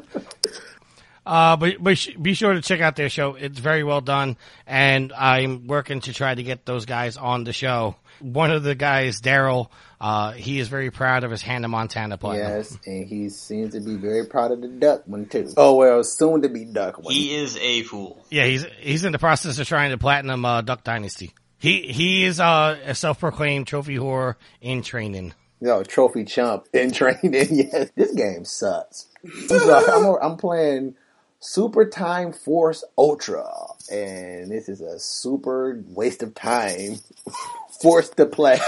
But be sure to check out their show. It's very well done, and I'm working to try to get those guys on the show. One of the guys, Daryl, he is very proud of his Hannah Montana platinum. Yes, and he seems to be very proud of the duck one, too. Oh, well, soon to be duck one. He is a fool. Yeah, he's in the process of trying to platinum Duck Dynasty. He is a self-proclaimed trophy whore in training. Yo, trophy chump in training. Yes, this game sucks. I'm playing Super Time Force Ultra, and this is a super waste of time. Forced to play.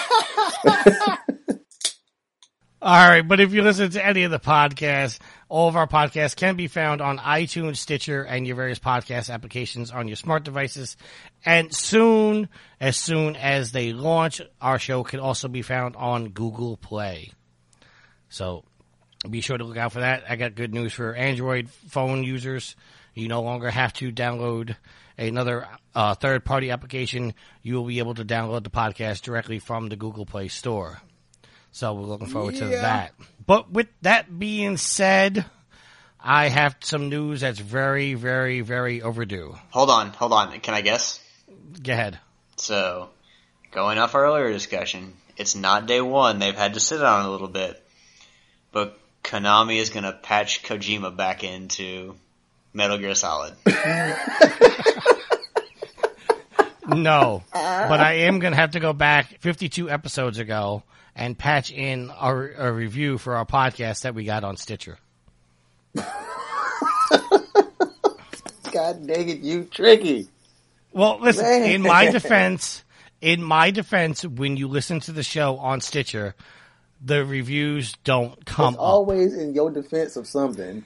All right, but if you listen to any of the podcasts, all of our podcasts can be found on iTunes, Stitcher, and your various podcast applications on your smart devices. And as soon as they launch, our show can also be found on Google Play. So be sure to look out for that. I got good news for Android phone users. You no longer have to download another third-party application. You will be able to download the podcast directly from the Google Play Store. So we're looking forward to that. But with that being said, I have some news that's very, very, very overdue. Hold on. Can I guess? Go ahead. So, going off our earlier discussion, it's not day one. They've had to sit on it a little bit. But Konami is going to patch Kojima back into Metal Gear Solid. No. But I am going to have to go back 52 episodes ago and patch in a review for our podcast that we got on Stitcher. God dang it, you tricky. Well, listen, Man. in my defense, when you listen to the show on Stitcher, the reviews don't come It's up. always in your defense of something.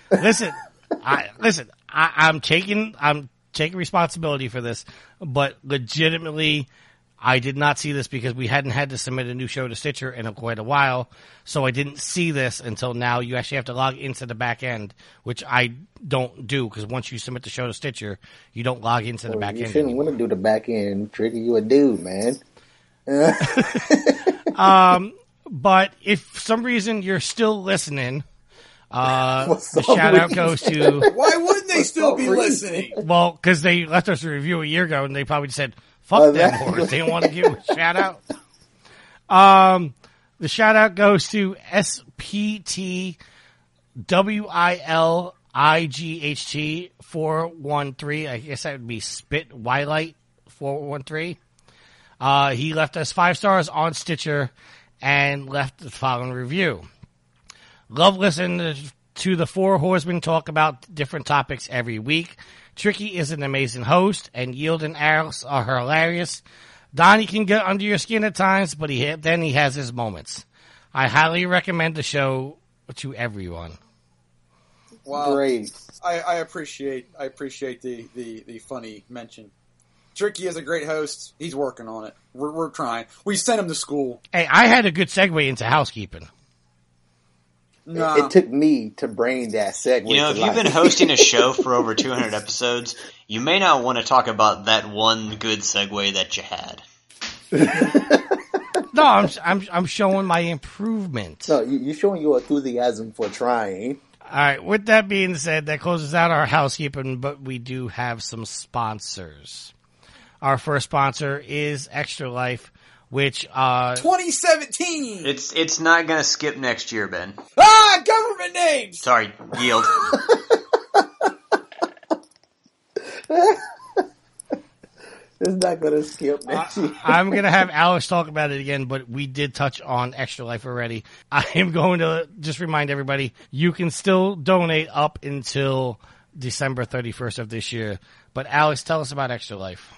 I'm taking responsibility for this, but legitimately, I did not see this because we hadn't had to submit a new show to Stitcher in quite a while, so I didn't see this until now. You actually have to log into the back end, which I don't do, because once you submit the show to Stitcher, you don't log into the back You end. shouldn't want to do the back end. Tricky, you a dude, man. But if for some reason you're still listening, the some shout out reason. goes to, Why wouldn't they still be some listening? well, because they left us a review a year ago and they probably said, fuck them that- whores. They didn't want to give a shout out. The shout out goes to SPTWILIGHT 413. I guess that would be Spit Wilight 413. He left us 5 stars on Stitcher and left the following review. Love listening to the 4 horsemen talk about different topics every week. Tricky is an amazing host, and Yield and Alex are hilarious. Donnie can get under your skin at times, but then he has his moments. I highly recommend the show to everyone. Wow. Great. I appreciate the funny mention. Tricky is a great host. He's working on it. We're trying. We sent him to school. Hey, I had a good segue into housekeeping. Nah. It took me to bring that segue. You know, to if you've life. been hosting a show for over 200 episodes, you may not want to talk about that one good segue that you had. No, I'm showing my improvement. No, you're showing your enthusiasm for trying. All right. With that being said, that closes out our housekeeping, but we do have some sponsors. Our first sponsor is Extra Life, which 2017. It's not going to skip next year, Ben. Government names. Sorry, Yield. It's not going to skip next year. I'm going to have Alex talk about it again, but we did touch on Extra Life already. I am going to just remind everybody, you can still donate up until December 31st of this year. But Alex, tell us about Extra Life.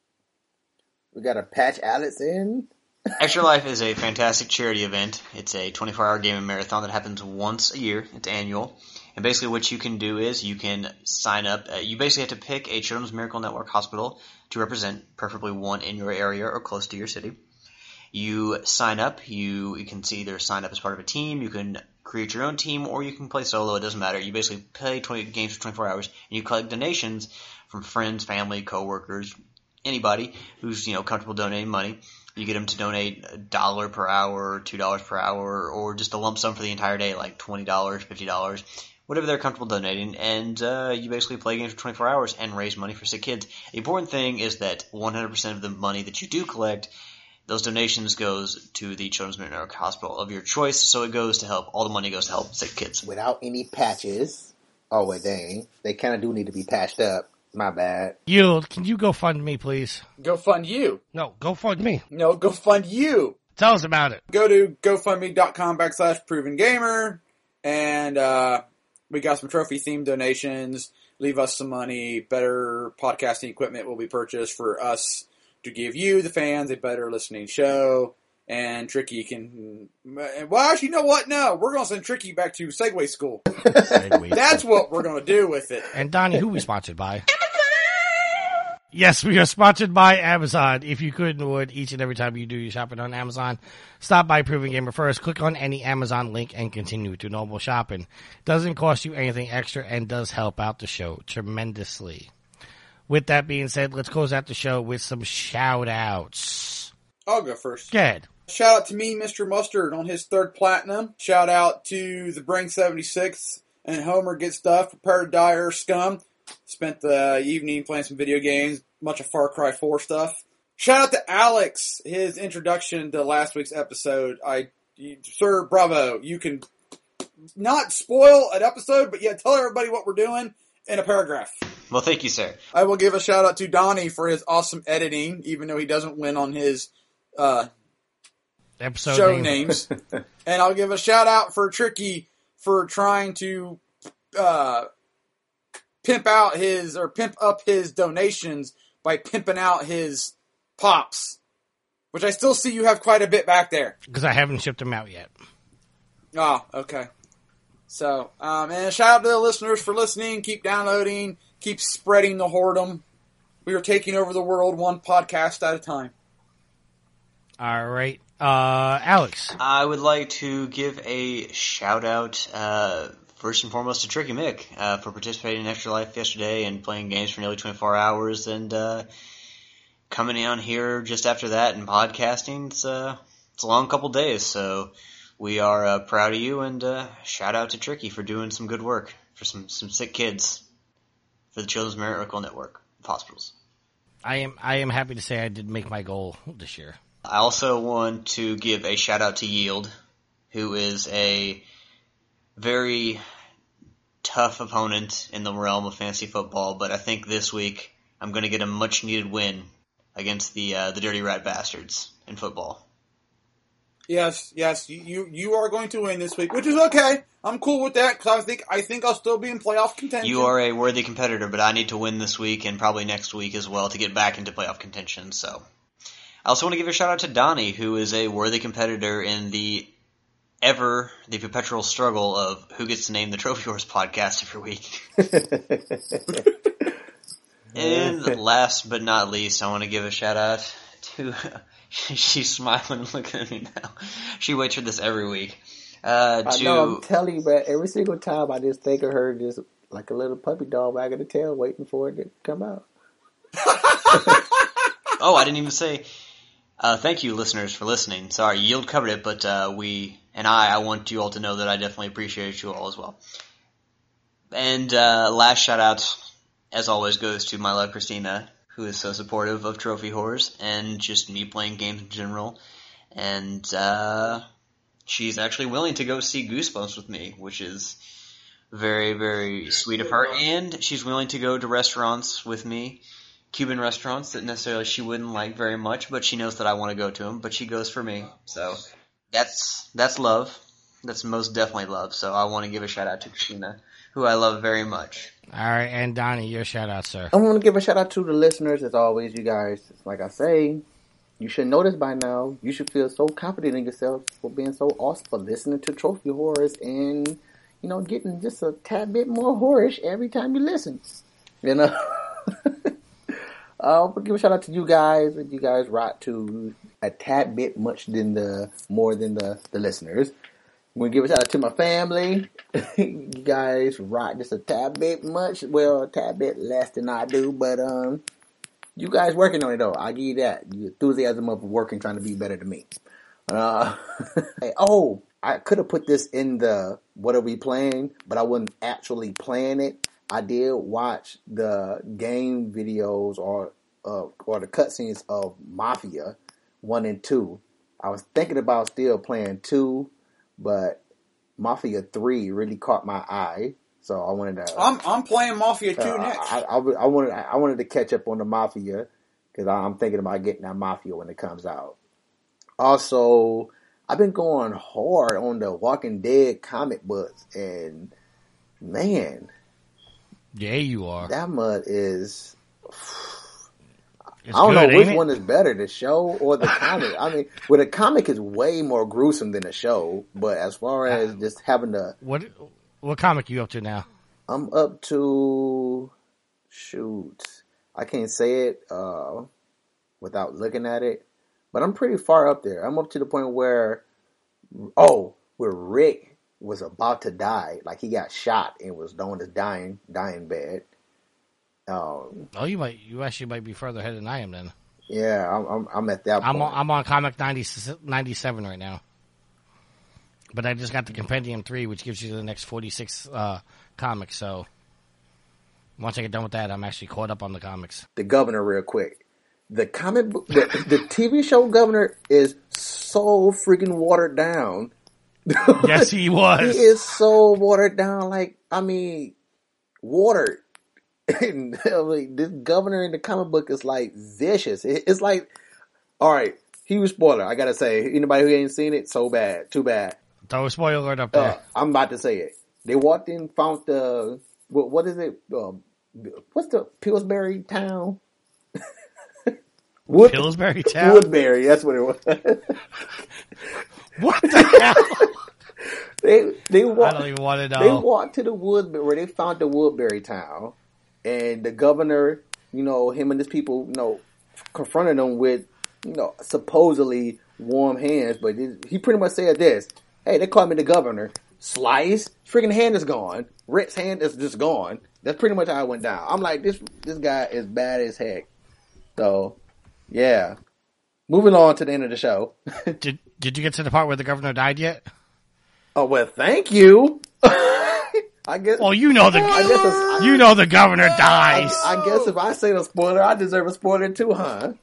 We got to patch Alex in. Extra Life is a fantastic charity event. It's a 24-hour gaming marathon that happens once a year. It's annual. And basically what you can do is you can sign up. You basically have to pick a Children's Miracle Network hospital to represent, preferably one in your area or close to your city. You sign up. You can either sign up as part of a team. You can create your own team, or you can play solo. It doesn't matter. You basically play 20 games for 24 hours, and you collect donations from friends, family, coworkers, anybody who's comfortable donating money. You get them to donate $1 per hour, $2 per hour, or just a lump sum for the entire day, like $20, $50, whatever they're comfortable donating. And you basically play games for 24 hours and raise money for sick kids. The important thing is that 100% of the money that you do collect, those donations goes to the Children's Network Hospital of your choice. So it goes to help. All the money goes to help sick kids. Without any patches. Oh, wait, dang. They kind of do need to be patched up. My bad. Yield, can you go fund me, please? Go fund you. No, go fund me. No, go fund you. Tell us about it. Go to GoFundMe.com/ProvenGamer, and we got some trophy-themed donations. Leave us some money. Better podcasting equipment will be purchased for us to give you, the fans, a better listening show. And Tricky can... Well, actually, you know what? No, we're going to send Tricky back to Segway School. That's what we're going to do with it. And Donnie, who we sponsored by? Yes, we are sponsored by Amazon. If you could and would, each and every time you do your shopping on Amazon, stop by Proven Gamer first, click on any Amazon link, and continue to normal shopping. Doesn't cost you anything extra and does help out the show tremendously. With that being said, let's close out the show with some shout-outs. I'll go first. Go ahead. Shout out to me, Mr. Mustard, on his 3rd platinum. Shout out to the Brain 76 and Homer Get Stuff, Prepare to Die or Scum. Spent the evening playing some video games, much of Far Cry 4 stuff. Shout out to Alex, his introduction to last week's episode. Sir, bravo. You can not spoil an episode, but tell everybody what we're doing in a paragraph. Well, thank you, sir. I will give a shout out to Donnie for his awesome editing, even though he doesn't win on his Episode show name. names. And I'll give a shout out for Tricky for trying to pimp up his donations by pimping out his pops, which I still see you have quite a bit back there. Because I haven't shipped them out yet. Oh, okay. So, and a shout out to the listeners for listening. Keep downloading. Keep spreading the whoredom. We are taking over the world one podcast at a time. All right. Alex. I would like to give a shout out, first and foremost, to Tricky Mick for participating in Extra Life yesterday and playing games for nearly 24 hours and coming in on here just after that and podcasting. It's it's a long couple days, so we are proud of you, and shout out to Tricky for doing some good work for some sick kids for the Children's Miracle Network of hospitals. I am happy to say I did make my goal this year. I also want to give a shout out to Yield, who is a very tough opponent in the realm of fantasy football, but I think this week I'm going to get a much needed win against the Dirty Rat Bastards in football. Yes, you are going to win this week, which is okay. I'm cool with that because I think I'll still be in playoff contention. You are a worthy competitor, but I need to win this week and probably next week as well to get back into playoff contention. So, I also want to give a shout out to Donnie, who is a worthy competitor in the perpetual struggle of who gets to name the Trophy Horse podcast every week. And last but not least, I want to give a shout out to. She's smiling, looking at me now. She waits for this every week. I know, I'm telling you, but every single time I just think of her just like a little puppy dog wagging the tail, waiting for it to come out. Oh, I didn't even say. Thank you, listeners, for listening. Sorry, Yield covered it, but I want you all to know that I definitely appreciate you all as well. And last shout out, as always, goes to my love, Christina, who is so supportive of Trophy Horrors and just me playing games in general. And she's actually willing to go see Goosebumps with me, which is very, very sweet of her. And she's willing to go to restaurants with me, Cuban restaurants that necessarily she wouldn't like very much, but she knows that I want to go to them, but she goes for me. So that's love. That's most definitely love. So I want to give a shout out to Christina, who I love very much. All right, and Donnie, your shout out, sir. I want to give a shout out to the listeners, as always, you guys. Like I say, you should know this by now. You should feel so confident in yourself for being so awesome, for listening to Trophy Horrors and, getting just a tad bit more horrorish every time you listen. I'll give a shout out to you guys. You guys rock to a tad bit more than the listeners. I'm going to give a shout out to my family. You guys rock just a tad bit much. Well, a tad bit less than I do. But you guys working on it, though. I'll give you that. The enthusiasm of working, trying to be better than me. I could have put this in the what are we playing, but I wasn't actually playing it. I did watch the game videos or the cutscenes of Mafia 1 and 2. I was thinking about still playing 2, but Mafia 3 really caught my eye, so I wanted to. I'm playing Mafia 2 next. I wanted to catch up on the Mafia because I'm thinking about getting that Mafia when it comes out. Also, I've been going hard on the Walking Dead comic books, and man, yeah, you are. That mud is. It's I don't good, know which ain't it? one is better, the show or the comic. I mean, the comic is way more gruesome than the show, but as far as just having to... What comic you up to now? I'm up to... Shoot. I can't say it without looking at it, but I'm pretty far up there. I'm up to the point where Rick was about to die. Like, he got shot and was on his dying bed. You actually might be further ahead than I am then. Yeah, I'm at that point. I'm on comic 97 right now. But I just got the Compendium 3, which gives you the next 46 comics, so once I get done with that, I'm actually caught up on the comics. The Governor real quick. The comic book, the TV show Governor is so freaking watered down. Yes, he was. He is so watered down, watered. And this Governor in the comic book is like vicious. It's like, all right, huge spoiler. I gotta say, anybody who ain't seen it, so bad, too bad. Throw a spoiler alert up there. I'm about to say it. They walked in, found the what is it? What's the Pillsbury town? Pillsbury town. Woodbury. That's what it was. What the hell? They walked, I don't even want to know. They walked to the Woodbury, where they found the Woodbury town. And the governor, him and his people, confronted them with, supposedly warm hands. But he pretty much said this. Hey, they called me the governor. Slice. Freaking hand is gone. Rick's hand is just gone. That's pretty much how it went down. I'm like, this guy is bad as heck. So, yeah. Moving on to the end of the show. Did Did you get to the part where the governor died yet? Oh, well, thank you. I guess. Well, you know the governor dies. I guess if I say the spoiler, I deserve a spoiler too, huh?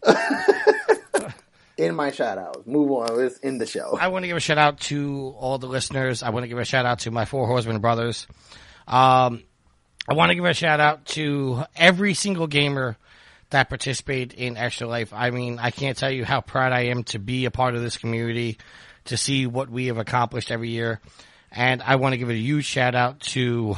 In my shout outs. Move on. Let's end the show. I want to give a shout out to all the listeners. I want to give a shout out to my 4 Horsemen brothers. I want to give a shout out to every single gamer that participated in Extra Life. I mean, I can't tell you how proud I am to be a part of this community, to see what we have accomplished every year. And I want to give a huge shout out to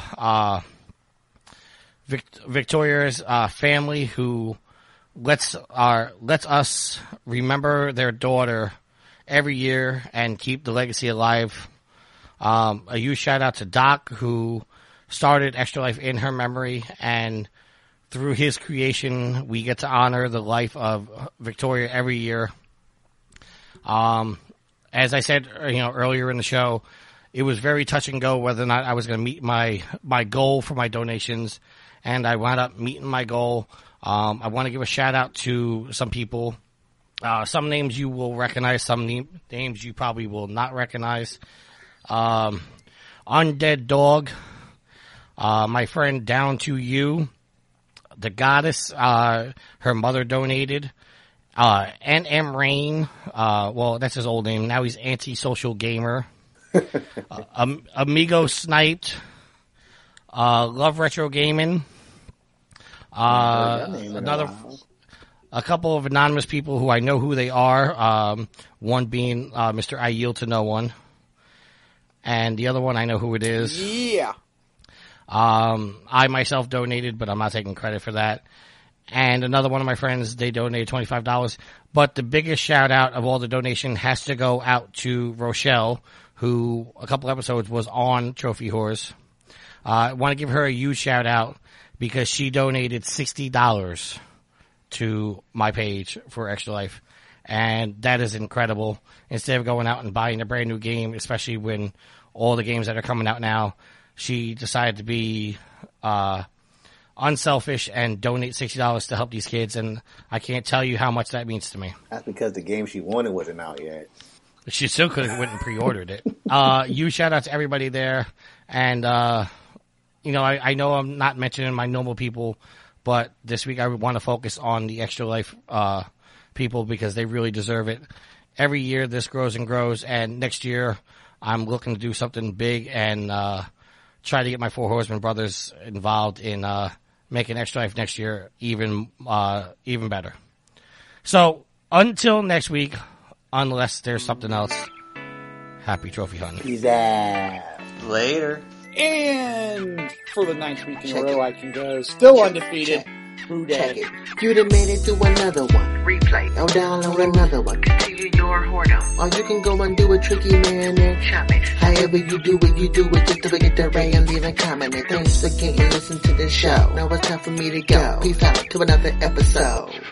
Victoria's family, who lets us remember their daughter every year and keep the legacy alive. A huge shout out to Doc, who started Extra Life in her memory, and through his creation, we get to honor the life of Victoria every year. As I said, earlier in the show, it was very touch and go whether or not I was going to meet my goal for my donations, and I wound up meeting my goal. I want to give a shout out to some people. Some names you will recognize, some names you probably will not recognize. Undead Dog, my friend Down to You, the Goddess, her mother donated. NM Rain, well, that's his old name. Now he's Antisocial Gamer. Amigo Sniped. Love Retro Gaming. A couple of anonymous people who I know who they are. One being Mr. I Yield to No One, and the other one I know who it is. Yeah. I myself donated, but I'm not taking credit for that. And another one of my friends, they donated $25. But the biggest shout out of all the donation has to go out to Rochelle, who a couple episodes was on Trophy Whores. I want to give her a huge shout out because she donated $60 to my page for Extra Life. And that is incredible. Instead of going out and buying a brand new game, especially when all the games that are coming out now, she decided to be unselfish and donate $60 to help these kids. And I can't tell you how much that means to me. That's because the game she wanted wasn't out yet. She still could have went and pre-ordered it. Huge shout out to everybody there. And, I know I'm not mentioning my normal people, but this week I want to focus on the Extra Life people because they really deserve it. Every year this grows and grows, and next year I'm looking to do something big and try to get my 4 Horsemen brothers involved in making Extra Life next year even better. So until next week, unless there's something else, happy trophy hunting. Peace out. Later. And for the 9th week in a row, I can go. Still undefeated. Who Check dat? it. You done made it to another one. Replay. Or download another one. Continue your whoredom. Or you can go and do a tricky man and chop it. However you do it just to forget the ray and leave a comment. And thanks for getting listen to the show. Now it's time for me to go. Peace out to another episode.